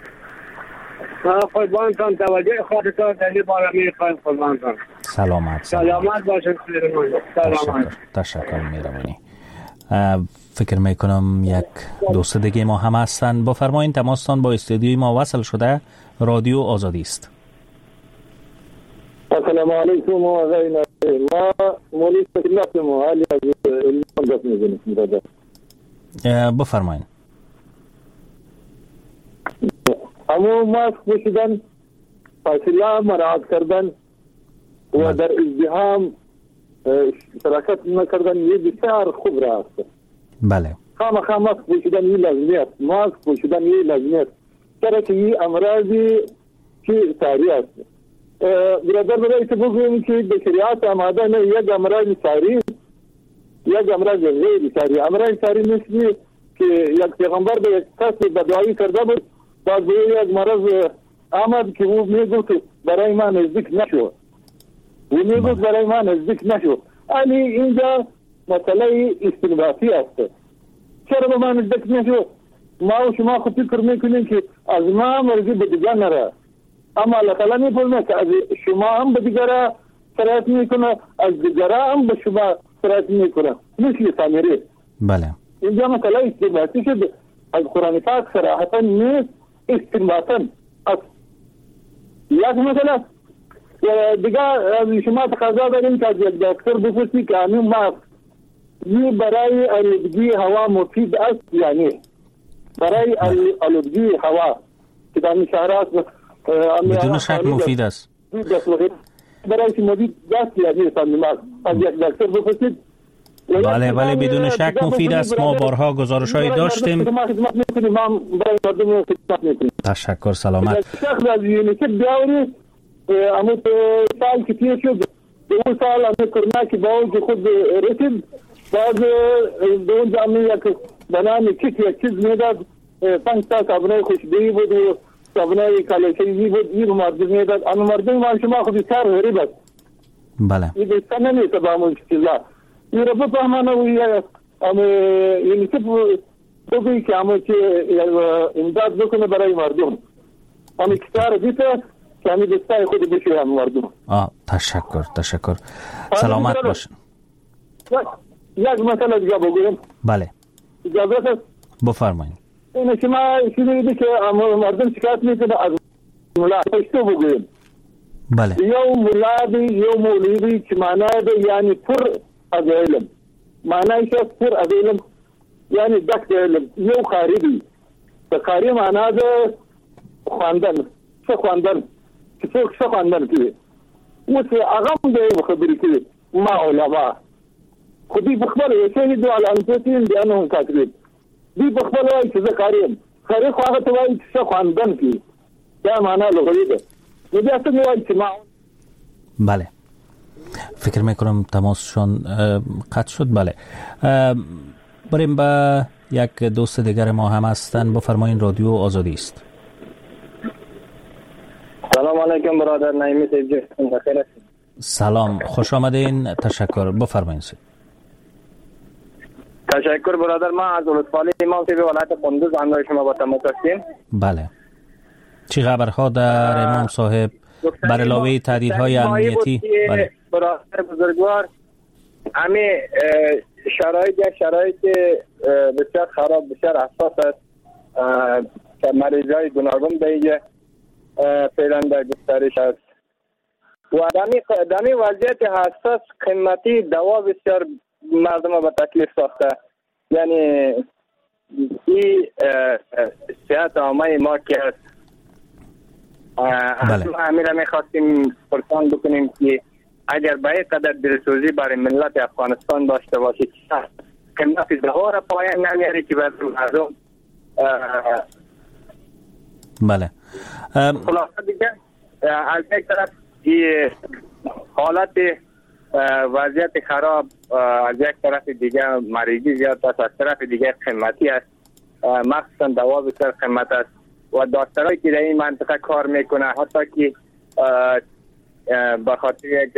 قربانتان، توجه خودتان دلی بارا میخوایم. قربانتان سلامت سلامت باشید. سلامت. تشکر میروانی. فکر میکنم یک دوست دیگه ما هم هستن. بفرمایید، تماستان با استودیوی ما وصل شده. رادیو آزادی است. السلام علیکم و آقای ناظر. ما مولی سکلات محالی از علمان گفت میزنیم. بفرمایید. اما ماسک پوشیدن، فاصله مراعات کردن و در ازدحام شراکت نکردن یه بسیار خوب راه است. بله. خامخا ماسک پوشیدن یه لازمی است. ماسک پوشیدن یه لازمی است. چرا که یه امراضی که ساری است. برادر برای تو بگویم که به شریعت آماده نه یک امراض ساری، یک امراض غیر ساری. امراض ساری مثل که یک پیغمبر به یک کس بدعایی کرده بود، بعد به یک مرض آمد که او میگفت برای ما نزدیک نشو، او میگفت برای ما نزدیک نشو. یعنی اینجا مسئله استنباطی است. چرا به ما نزدیک نشو؟ ما و شما خود فکر میکنیم که از ما مرضی به دیگر نره، اما الله تعالی میفرمه که از شما هم به دیگر سرایت میکنه، از دیگر هم به شما سرایت میکنه، مثل سامری. بله. اینجا مسئله استنباطی شد. از قرآن پاک صراحتا نیست، استنباطا است. یک مسئله دیگه از شما تقاضا داریم که از یک دکتر بپرسی که همین ماسک یہ برای آلودگی هوا مفید است یعنی برای آلودگی هوا که در شهرات بدون شک مفید است. برای که مفید است یعنی ساندماز از یک دکتر بپرسید. بله بله بدون شک مفید است. ما بارها گزارش های داشتیم. تشکر. سلامت. شخص از یونیسف بیاوری اما سال که تیر شد دو سال همه کرونا که باید که خود رسید باز دون جامعه یک بنام کیت یک چیز میداد پنج تا صابنه خوشبویی بود و صابنه کالوشی بود. این مردم میداد. اما مردم ما شما خود بسیار غریب است. بله. این بسیار نمیشه با همون چیزا. این را بفهمانه و اما یونیسف بگوی که اما که امداد بکنه برای مردم. اما کسار بیته که همی دستای خود بشه هم مردم. آه تشکر تشکر. سلامت باشن. یک مسئله دیگه بگویم. بله. اجازه است؟ بفرمایید. اینه که ما شنیدیم که مردم شکایت میکنه از ملا پشتو بگویم. بله. یو مولادی یو مولودی که معنای ده یعنی پر از علم. معنایش است پر از علم یعنی دک علم. یو خاریدی. ده خاری معنای ده خواندن. چه خواندن؟ که څوک څه خواندن کوي. اوس هغه هم د خبرې کوي ما علما خو دوی په خپله شهیدو علی انفسهم بأنهم کافرون. دوی په خپله وایي چې زه قاري یم خیلی خواهد تو باید چیزا خواندن کی که معنی لغوی ده میگه اصلا میواید سماع. بله فکر میکنم تماسشان قطع شد. بله بریم به یک دوست دیگر ما هم هستن. بفرمایین رادیو آزادی است. سلام علیکم برادر نعیمی صاحب جان بخیر هستید؟ سلام خوش آمدین. تشکر. بفرمایین. تشکر برادر. ما از ولسوالی امام صاحب ولایت قندوز همراه شما با تماس هستیم. بله چی خبرها در امام صاحب بر علاوه تهدیدهای امنیتی؟ بله برادر بزرگوار همین شرایط یک شرایط بسیار خراب بسیار حساس است که مریضای گوناگون دیگه فعلا در گسترش است و دمی وضعیت حساس قیمتی دوا بسیار مردم به تکلیف ساخته. یعنی این صحت عامه ما که است همین را میخواستیم پرسان بکنیم که اگر به این قدر دلسوزی برای ملت افغانستان داشته باشید قیمت دوا را پایان نمیاری که بر مردم. بله خلاصه دیگه از یک طرف حالت وضعیت خراب، از یک طرف دیگه مریضی زیاد است، از طرف دیگه قیمتی است، مخصوصا دوا بسیار قیمت است و دکترایی که در این منطقه کار میکنه حتی که به خاطر یک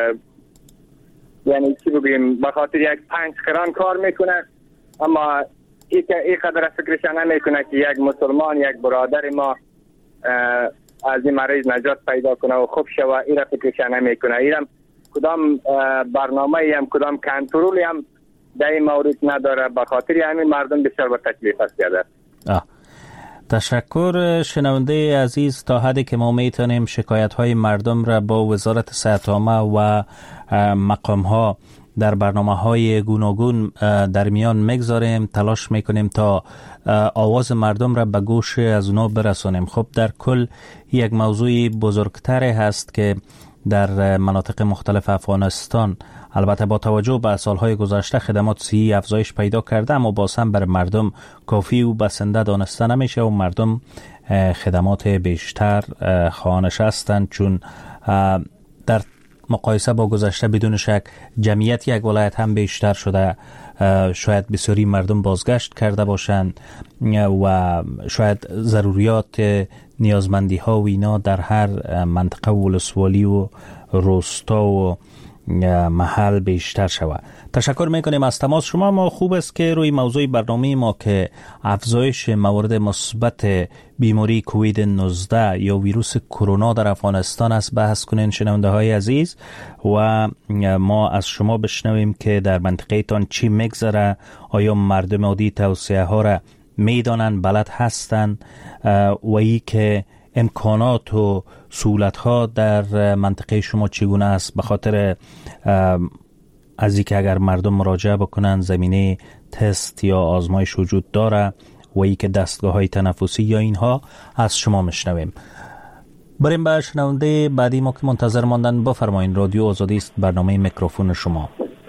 یعنی چی بگیم به خاطر یک پنج قران کار میکنه اما این قدر فکرش نمیکنه که یک مسلمان یک برادر ما از این مریض نجات پیدا کنه و خوب شوه. این را فکرش نمیکنه. این کدام برنامه هم کدام کنترلی هم در این مورد نداره. به خاطر همین مردم بسیار به تکلیف افتاده. تشکر شنونده عزیز. تا حدی که ما میتونیم شکایت های مردم را با وزارت صحت عامه و مقام ها در برنامه های گوناگون در میان میگذاریم، تلاش میکنیم تا آواز مردم را به گوش از اونا برسونیم. خب در کل یک موضوع بزرگتر هست که در مناطق مختلف افغانستان البته با توجه به سالهای گذشته خدمات صحی افزایش پیدا کرده اما باز هم بر مردم کافی و بسنده دانسته نمیشه و مردم خدمات بیشتر خواهانش هستند، چون در مقایسه با گذشته بدون شک جمعیت یک ولایت هم بیشتر شده. شاید بسیاری مردم بازگشت کرده باشند و شاید ضروریات نیازمندی ها و اینا در هر منطقه و ولسوالی و روستا و محل بیشتر شود. تشکر میکنیم از تماس شما. ما خوب است که روی موضوع برنامه ما که افزایش موارد مثبت بیماری کووید نوزده یا ویروس کرونا در افغانستان است بحث کنین شنونده های عزیز و ما از شما بشنویم که در منطقه تان چی میگذره. آیا مردم عادی توصیه ها را میدانن، بلد هستن و ای که امکانات و سهولت ها در منطقه شما چگونه است؟ به خاطر از اینکه اگر مردم مراجعه بکنن زمینه تست یا آزمایش وجود داره و ای که دستگاه های تنفسی یا اینها از شما میشنویم. بریم به شنونده بعدی ما که منتظر ماندن. بفرمایین رادیو آزادی است، برنامه میکروفون شما.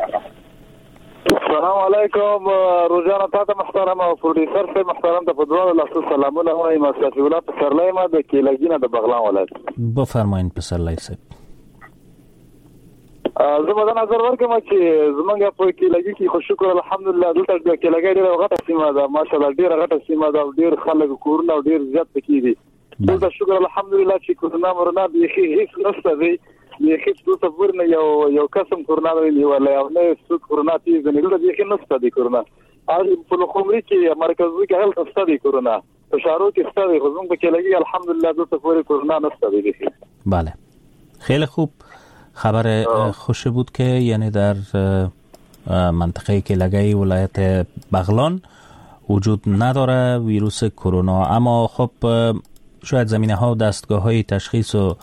سلام علیکم روزانه تاته محترم و پروډوسر صاحب محترم د فدوال لاسو سلامونه وایم. صفی الله پسرلی ما د کیلګینه د بغلان ولایت. بفرمایین پسرلی صاحب. زه به نظر ورکوم چې زمونږ په کیلګي کې خو شکر الحمدلله دلته د کیلګي ډیره غټه سیمه ده ماشاءالله ډیره غټه سیمه ده ډیر خلک کورونه او ډیر زیات پکې دي. دلته شکر الحمدلله چې کورونا مرنا بیخي هیڅ نشته دی. بیخي څه ورنه یو یو قسم کورونا دی ولا یو نه څه کورونا تیز نه دلته بیخي نشته دی کورونا. از په لوخمري کې مرکزي کې هلته نشته دی کورونا. په شهرو کې نشته دی خو زموږ په کیلګي الحمدلله دلته پورې کورونا نشته دی بیخي. بله خیلی خوب. خبر خوش بود که یعنی در منطقه کیلگی ولایت بغلان وجود نداره ویروس کرونا، اما خب شاید زمینه ها و دستگاه های تشخیص و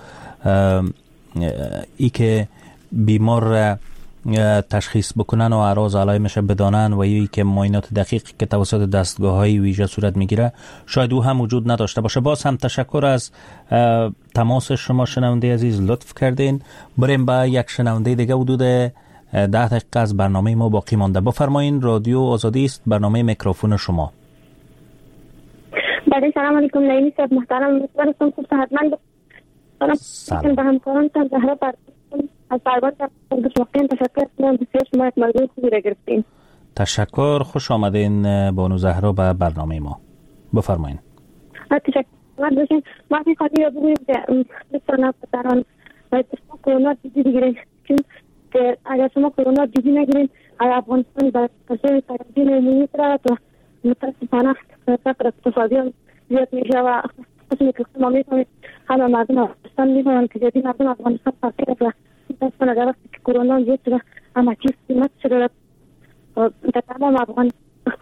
ای که بیمار تشخیص بکنن و اعراض علائمش بدانن و ای که معاینات دقیق که توسط دستگاه های ویژه صورت میگیره شاید او هم وجود نداشته باشه. باز هم تشکر از تماس شما شنونده عزیز، لطف کردین. بریم با یک شنونده دیگه. حدود ده دقیقه از برنامه ما باقی مانده. بفرمایین رادیو آزادی است، برنامه میکروفون شما. بله سلام علیکم نعیمی صاحب محترم، امیدوارم خوب صحتمند باشید. به همکارانتان زهرا پر از پروان واقعا تشکر می‌کنم، بسیار شما یک موضوع خوبی را گرفتین. تشکر، خوش آمدین بانو زهرا به برنامه ما. بفرمایید. تشکر باشین. ما می خواهیم بگویم که دوستان پسران باید کرونا جدی بگیرین، چون که اگر شما کرونا جدی نگیرین افغانستان به کشور ترقی نمی‌رسد و متاسفانه فقر اقتصادی هم زیاد میشه و قسمی که ما می‌فهمیم همه مردم افغانستان می‌فهمن که جدی مردم افغانستان فقیر است و متاسفانه در وقتی که کرونا زیاد شده همه چیز قیمت شده و در تمام افغانستان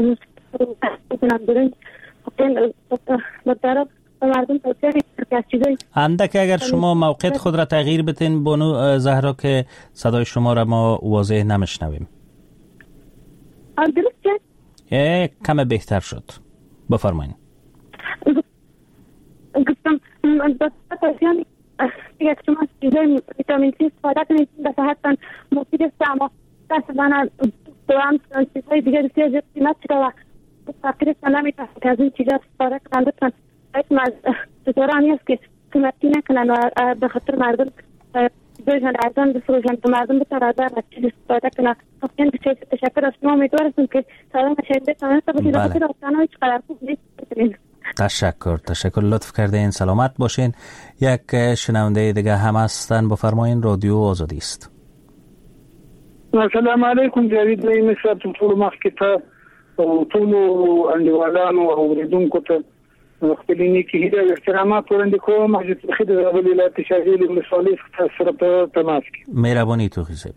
برین مدرب و مردم توصیه که چیزایی اندک اگر شما موقعیت خود را تغییر بتین بانو زهرا که صدای شما را ما واضح نمیشنویم. درست شد؟ کم بهتر شد. بفرمایید. گفتم توصیه اگر شما چیزای ویتامین سی استفاده کنید به صحتتان مفید است، اما متاسفانه دوام چیزهای دیگر بسیار زیاد قیمت شده و فقیرستان نمیتونن که از این چیزا استفاده کنند. لطفا باید از چطورانی است که قیمتی نکنن و به خاطر مردم دویشان ارزان بفروشن که مردم بتونن از چیز استفاده کنن. خیلی بسیار تشکر از شما، امیدوارم که سلام شنیده تانسته باشید. به خاطر آسانه هیچ قدر خوب نیست. تشکر تشکر لطف کردین، سلامت باشین. یک شنونده دیگه هم هستن، بفرمایین. رادیو آزادی است. السلام علیکم جاوید نعیمی صاحب، ټول مخکې ته او ټول انډیوالانو او اوریدونکو ته خپل نیکی هیله او احترامات وړاندې کوم. حاجت الخیر د زابل ولایت شاهزاده ولسوالۍ څخه سره په تماس کې. مهرباني توخی صاحب.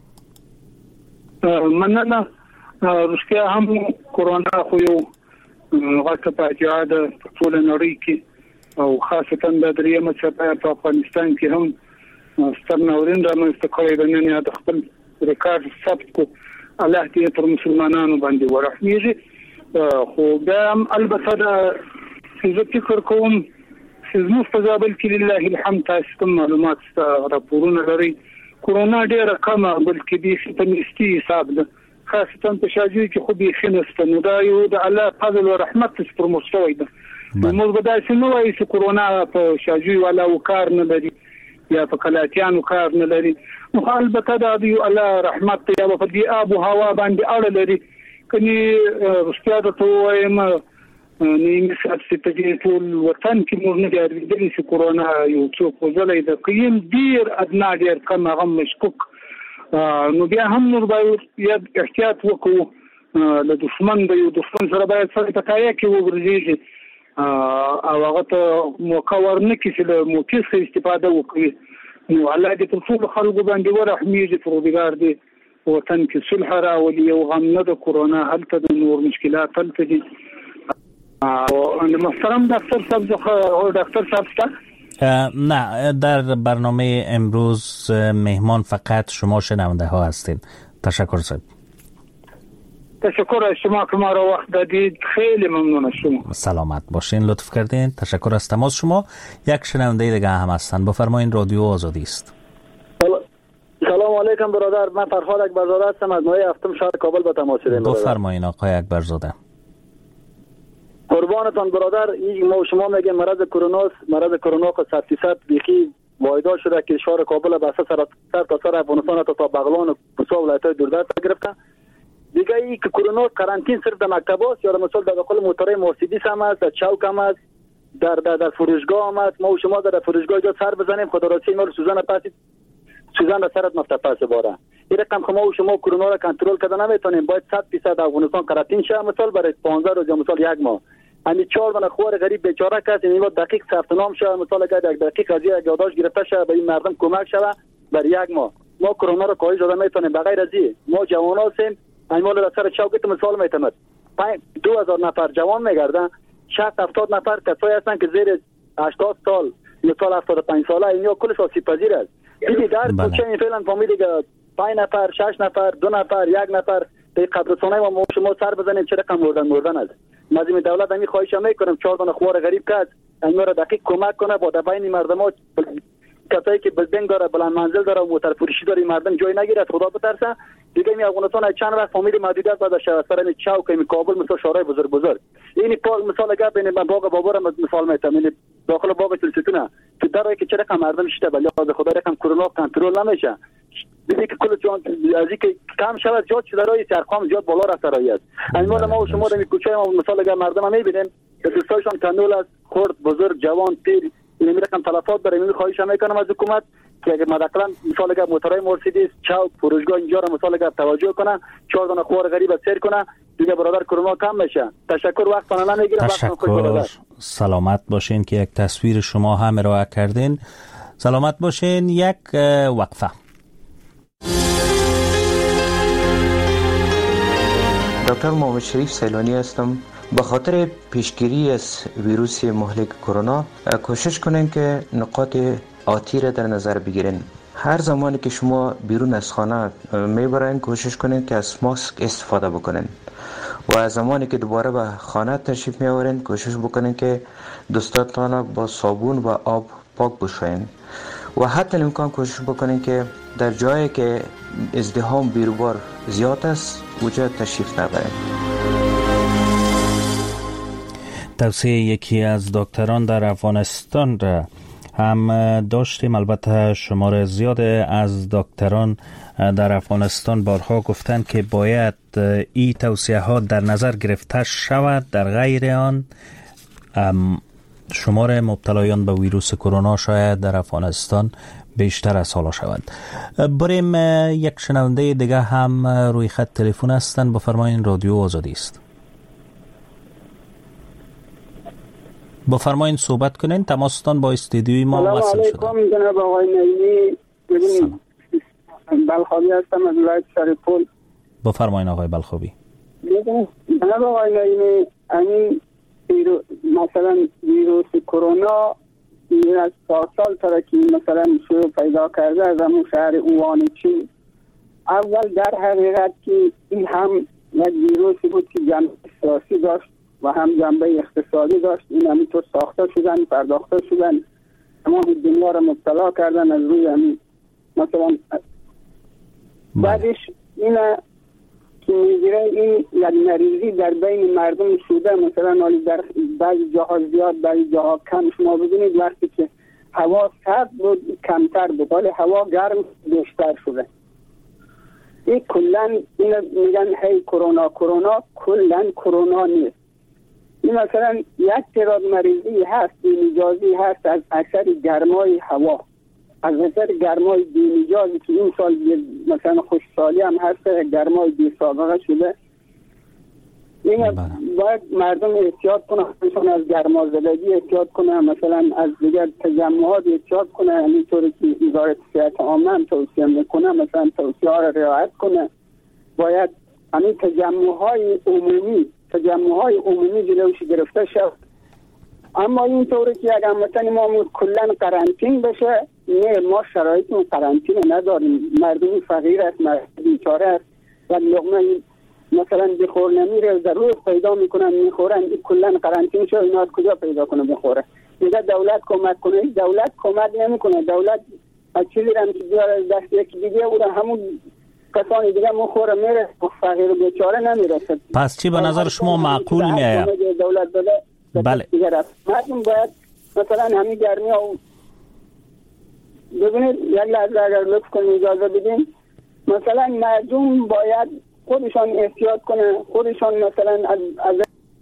مننه. روسیا هم کرونا خو یو غټه فاجعه ده په ټول نړۍ کې او خاصتا د دریمه څپه په افغانستان کې هم ستر ناورین رامنځته کړی دی. نن د خپل ریکارډ ثبت کو، الله دې پر مسلمانانو باندې ورحمیږي. خو بیا هم البته دا زه فکر کوم چې زموږ په زابل کې لله الحمد تاسو کوم معلومات راپورونه لري، کرونا ډېره کمه بلکې دې په نسبي حساب ده، خاصتا په شاجوی کې خو به خنسته نو دا یو د الله فضل او رحمت پر مستوی ده. موږ به داسې نه وایو چې کرونا په شاجوی والا وکړ نه لري یا په کلاتیانو کار نه لري، نو البته دا دی الله رحمت یا په دې آب او هوا باندې اړه لري. کني روسیا د توایم نیمه ساعت په دې ټول وطن کې موږ نه درېدلی چې کرونا یو څو کوزلې د قیم ډیر ادنا ډیر کم هغه مشکوک، نو بیا هم نور باید یا احتیاط وکړو له دښمن د یو دښمن سره باید سره په تایا کې وګرځي او هغه ته موقع ورنکړي چې له موقع څخه استفاده وکړي. نو الله دې پر ټول خلکو باندې ورحمیږي، پروردګار دې وطن کې صلح راولي او غم نه د کرونا هلته د نور مشکلات هلته دي. او محترم دکتر صاحب او دکتر صاحب نه در برنامه امروز مهمان فقط شما شنونده ها هستید. تشکر صاحب. تشکر از شما که ما را وقت دادید، خیلی ممنون از شما. سلامت باشین، لطف کردین. تشکر از تماس شما. یک شنونده دیگه هم هستن، بفرمایین. رادیو آزادی است. سلام علیکم برادر، من فرهاد اکبرزاده هستم از نوع هفتم شهر کابل به تماس دارم. بفرمایین آقای اکبرزاده. قربانتان برادر، این ما شما میگه مرض کرونا مرض کرونا که صد درصد بیخی وایدا شده که شهر کابل بسته سر سر تا سر افغانستان تا بغلان و بسا ولایت‌های دوردست گرفته. دیگه ای که کرونا کارانتین صرف در مکتباست یا مثلا در داخل موتورهای مرسیدس هم است، در چوک هم است، در در, در فروشگاه هم است. ما و شما در فروشگاه جا سر بزنیم خدا راستی ما رو سوزن پس سوزن در سرت مفت پس باره. این رقم که ما و شما کرونا را کنترل کرده نمیتونیم، باید صد درصد افغانستان کارانتین شه مثلا برای پانزده روز یا مثلا یک ماه. همین چهار من خوار غریب بیچاره کسی نیمه دقیق ثبت نام شه مثلا اگر یک دقیق از یک یادداشت گرفته شه به این مردم کمک شه برای یک ماه. ما کرونا را کاهش داده میتونیم. بغیر از این ما جوان هستیم، ایمال در سر چوکت مثال میتمد دو هزار نفر جوان میگردن، شصت هفتاد نفر کسایی هستن که زیر هشتاد سال یا سال هفتاد و پنج ساله، اینا کلش آسیب پذیر است. دیدی در کوچه این فعلا فهمید دیگه پنج نفر شش نفر دو نفر یک نفر به قبرستانای ما شما سر بزنیم چه رقم مردن مردن است. مزیم دولت همین خواهش میکنم چهار تا خوار غریب کرد اینا را دقیق کمک کنه با دبین مردم ها، کسایی که بلدنگ داره بلند منزل داره موتور فروشی داره مردم جای نگیرد خدا بترسه دیگه می افغانستان چند وقت فامیل محدودیت داده شود سر این چوک می کابل مثل شورای بزرگ بزرگ این پاک مثال اگر بین باغ بابور مثال میتم این داخل باغ چلستونه تو درایی که چه رقم مردم شده ولی خدا خدا رقم کرونا کنترل نمیشه دیگه که کل جان از اینکه کم شود جات شده رای ارقام زیاد بالا رفته رای است این مال ما و شما در کوچه ما مثال اگر مردم میبینیم که دوستایشان کانول است خرد بزرگ جوان پیر این رقم تلفات داره این خواهش میکنم از حکومت که اگر مثلا مثال اگر موتورای مرسیدس چاو فروشگاه اینجا را مثال اگر توجه کنه چهار دانه خوار غریب سیر کنه دیگه برادر کرونا کم میشه. تشکر وقتتون نمیگیرم. تشکر. سلامت باشین که یک تصویر شما هم ارائه کردین. سلامت باشین. یک وقفه. دکتر محمد شریف سیلانی هستم. به خاطر پیشگیری از ویروس مهلک کرونا کوشش کنین که نقاط آتی را در نظر بگیرین. هر زمانی که شما بیرون از خانه میبرین کوشش کنین که از ماسک استفاده بکنین و زمانی که دوباره به خانه تشریف میآورین کوشش بکنین که دستاتان با صابون و آب پاک بشوین و حتی امکان کوشش بکنین که در جایی که ازدحام بیروبار زیاد است اونجا تشریف نبرین. توصیه یکی از دکتران در افغانستان را هم داشتیم. البته شمار زیاد از دکتران در افغانستان بارها گفتند که باید این توصیه ها در نظر گرفته شود، در غیر آن شمار مبتلایان به ویروس کرونا شاید در افغانستان بیشتر از حالا شود. بریم یک شنونده دیگه هم روی خط تلفن هستند. بفرمایید، رادیو آزادی است. بفرمایید صحبت کنین. تماستان با استودیوی ما وصل شده. سلام علیکم جناب آقای نعیمی. ببینید بلخابی هستم از ولایت شریف‌پور. بفرمایید آقای بلخابی. ببینید جناب آقای نعیمی این مثلا ویروس کرونا این از چهار سال تا که مثلا شروع پیدا کرده از همون شهر اوان چین. اول در حقیقت که این هم یک ویروسی بود که جنبه سیاسی داشت و هم جنبه اقتصادی داشت. این همینطور ساخته شدن، پرداخته شدن، تمام دنیا را مبتلا کردن از روی همین مثلا. بعدش این که میگیره این یک مریضی در بین مردم شده، مثلا در بعضی جاها زیاد بعضی جاها کم. شما ببینید وقتی که هوا سرد بود کمتر بود ولی هوا گرم بیشتر شده. این کلن این میگن هی کرونا کرونا، کلن کرونا نیست. این مثلا یک تعداد مریضی هست بی‌مجازی هست از اثر گرمای هوا، از اثر گرمای بی‌مجازی که این سال مثلا خوشسالی هم هست، گرمای بی سابقه شده. این باید مردم احتیاط کنه، خودشون از گرمازدگی احتیاط کنه، مثلا از دیگر تجمعات احتیاط کنه، همینطوری که وزارت صحت عامه هم توصیه میکنه مثلا توصیه ها را رعایت کنه. باید همین تجمعهای عمومی تجمعهای عمومی جلوش گرفته شد. اما این طوری که اگر مثلا ما کلن قرنطین بشه، نه، ما شرایط قرنطین نداریم. مردم فقیر است، مردم بیچاره است و لقمه مثلا بخور نمیره، ضرور پیدا میکنن میخورن. این کلن قرنطین شد، اینا کجا پیدا کنه بخوره؟ دیگه دولت کمک کنه، دولت کمک نمیکنه. دولت از چیزی هم که بیاره دست یکی دیگه او همون کسانی دیگه مخوره میره، فقیر و بیچاره نمیرسه. پس چی به نظر شما معقول میآید؟ دولت داده بله. مردم باید مثلا همین گرمی ها ببینید، یک لحظه اگر لطف کنید اجازه بدین، مثلا مردم باید خودشان احتیاط کنه، خودشان مثلا از از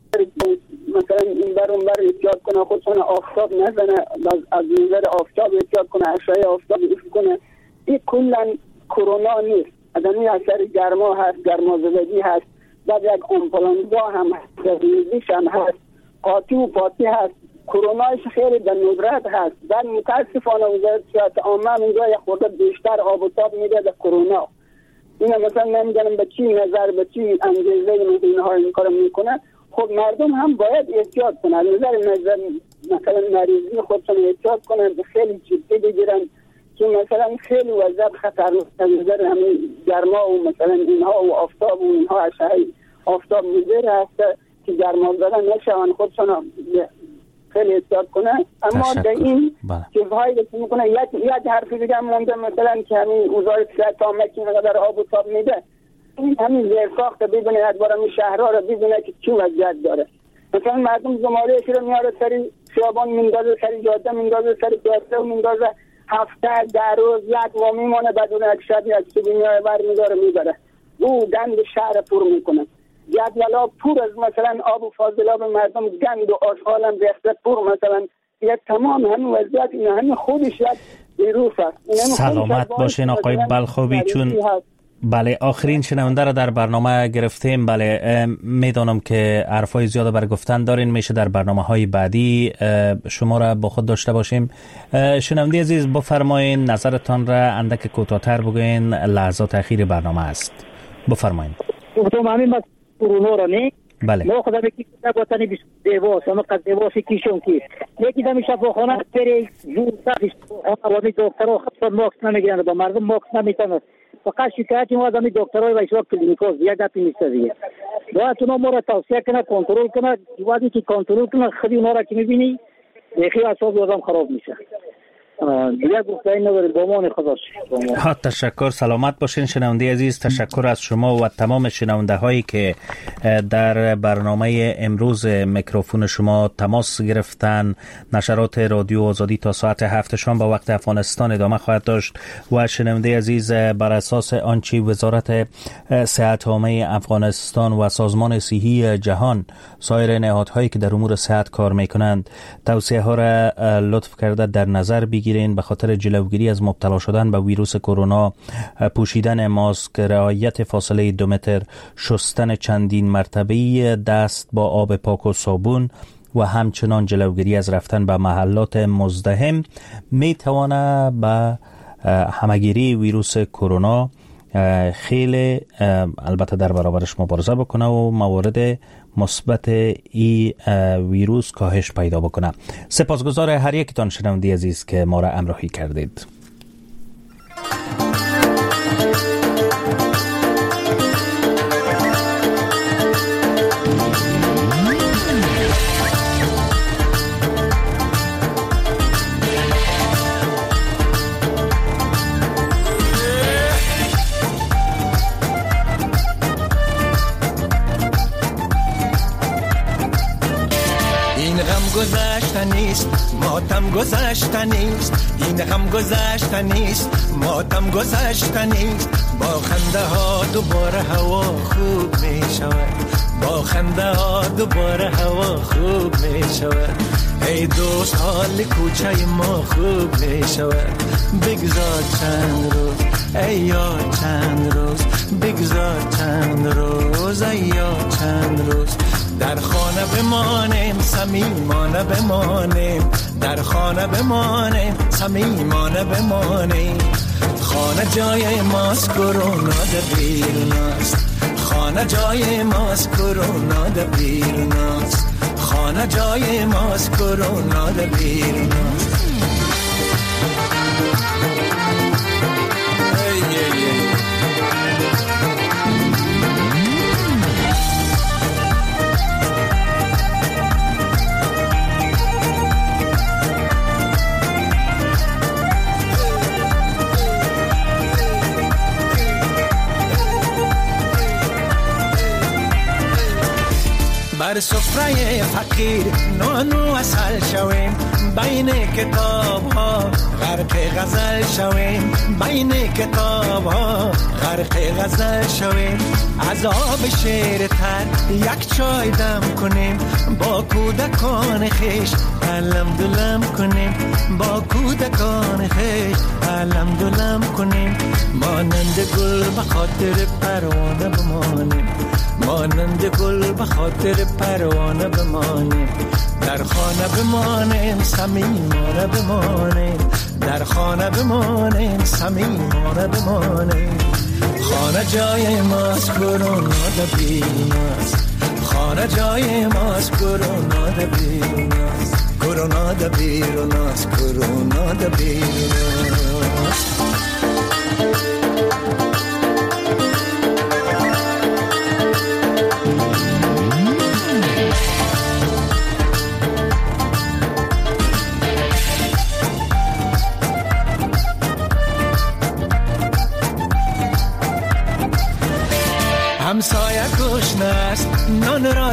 مثلا این بر اون بر احتیاط کنه، خودشان آفتاب نزنه، از از نظر آفتاب احتیاط کنه، اشعه آفتاب احتیاط کنه. این کلا کرونا نیست. آدمی اثر گرما هست، گرمازدگی هست، بعد یک آنفولانزا هم هست، ویروس هم هست، قاطی و پاتی هست. کرونایش خیلی در ندرت هست. بعد متاسفانه وزارت صحت عامه اینجا یک خورده بیشتر آب و تاب میده در کرونا. اینا مثلا نمیدونم به چی نظر به چی انگیزه اینها این کارو میکنه. خب مردم هم باید احتیاط کنن، از نظر نظر مثلا مریضی خودشون احتیاط کنن، خیلی جدی بگیرن که مثلا خیلی وضعیت خطرناک از نظر همین گرما و مثلا اینها و آفتاب و اینها اشعه آفتاب مضر هست که گرما زدن نشون، خودشون خیلی احتیاط کنن. اما در این چیزهایی که میکنه یک یک حرفی دیگه هم مونده، مثلا که همین وزارت صحت عامه که اینقدر آب و تاب میده، همین زیرساخت ببینه، ادوار همین شهرها رو ببینه که چی وضعیت داره. مثلا مردم زماریش رو میاره سری خیابان میندازه، سری جاده میندازه، سری پیاده میندازه، هفته در روز یک و میمونه بدون یک شب یک سبی میاره بر میداره میبره. او گند شهر پر میکنه. جدولا پر از مثلا آب و فاضلاب مردم گند و آشغال هم ریخته پر، مثلا یک تمام همین وضعیت این همین خودش یک ویروس است. سلامت باشین آقای بلخابی. چون بله آخرین شنونده را در برنامه گرفتیم. بله میدانم که حرفای زیاد بر گفتن دارین، میشه در برنامه های بعدی شما را با خود داشته باشیم. شنونده عزیز بفرمایین نظرتان را اندک کوتاه‌تر بگوین، لحظات اخیر برنامه است. بفرمایین. تو همین ما کرونا را نه بله ما خدا بکی کتاب وطنی بیست دیواس اما قد دیواس کیشون کی یکی دمی شفاخانه بری زور سرش خانه و می دکتر ها خبصان ماکس نمیگیرند با مردم ماکس نمیتند. فقط شکایتی ما از همی دکترهای ویسوا کلینیکوز یک دفعی نیست دیگه. باید اونا ما را توصیه کنه، کنترل کنه. وقتی که کنترل کنه خیلی اونا را که میبینی دیگه اعصاب آدم خراب میشه. دیگه گفته این نداره. با ما خدا شد. ها تشکر. سلامت باشین شنونده عزیز. تشکر از شما و تمام شنونده هایی که در برنامه امروز میکروفون شما تماس گرفتن. نشرات رادیو آزادی تا ساعت هفت شام با وقت افغانستان ادامه خواهد داشت و شنونده عزیز بر اساس آنچه وزارت صحت عامه افغانستان و سازمان صحی جهان سایر نهادهایی که در امور صحت کار میکنند توصیه ها را لطف کرده در نظر بگیرید. به خاطر جلوگیری از مبتلا شدن به ویروس کرونا، پوشیدن ماسک، رعایت فاصله دو متر، شستن چندین مرتبه دست با آب پاک و صابون و همچنان جلوگیری از رفتن به محلات مزدحم می تواند به همگیری ویروس کرونا خیلی البته در برابرش مبارزه بکنه و موارد مثبت ای ویروس کاهش پیدا بکنه. سپاسگزار هر یکتان شنونده عزیز که ما را همراهی کردید. گذشتنیست ماتم گذشتنیست این غم گذشتنیست ماتم گذشتنیست با خنده ها دوباره هوا خوب می شود با خنده ها دوباره هوا خوب می شود ای دوست حال کوچه ما خوب می شود بگذار چند روز ای یار چند روز بگذار چند روز ای یار چند روز در خانه بمانیم صمیمانه بمانیم در خانه بمانیم صمیمانه بمانیم خانه جای ماست کرونا در بیرون است خانه جای ماست کرونا در بیرون است خانه جای ماست کرونا در بیرون است بر سفره فقیر نان و عسل شویم بین کتاب ها غرق غزل شویم بین کتاب ها غرق غزل شویم عذاب شیر تر یک چای دم کنیم با کودکان خیش علم دلم کنیم با کودکان خیش علم دلم کنیم مانند گل به خاطر پروانه بمانیم مانند گل به خاطر پروانه بمانیم در خانه بمانیم صمیمانه بمانیم در خانه بمانیم صمیمانه بمانیم خانه جای ماست کرونا در بیرون است خانه جای ماست کرونا در بیرون است کرونا در بیرون است کرونا در بیرون است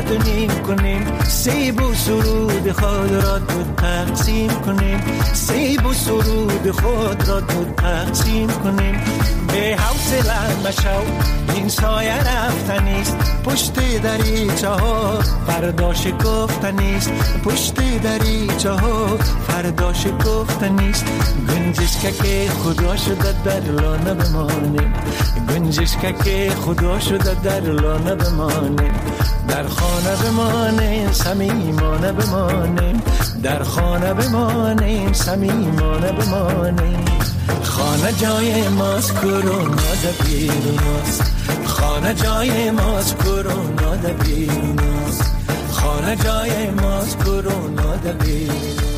نیم کنیم، سیب و سرود خود را دو تقسیم کنیم، سیب و سرود خود را دو تقسیم کنیم. به حوصله مشو این سایه رفتنیست، پشت دریچه ها فردا شکفتنیست، پشت دریچه ها فردا شکفتنیست. گنجش که خدا شده در لانه بمانه، گنجش که خدا شده در لانه بمانه، در خانه بمانیم صمیمانه بمانیم، در خانه بمانیم صمیمانه بمانیم. خانه جای ماست، کرونا در بیروناست، خانه جای ماست، کرونا در بیروناست، خانه جای ماست، کرونا در بیروناست.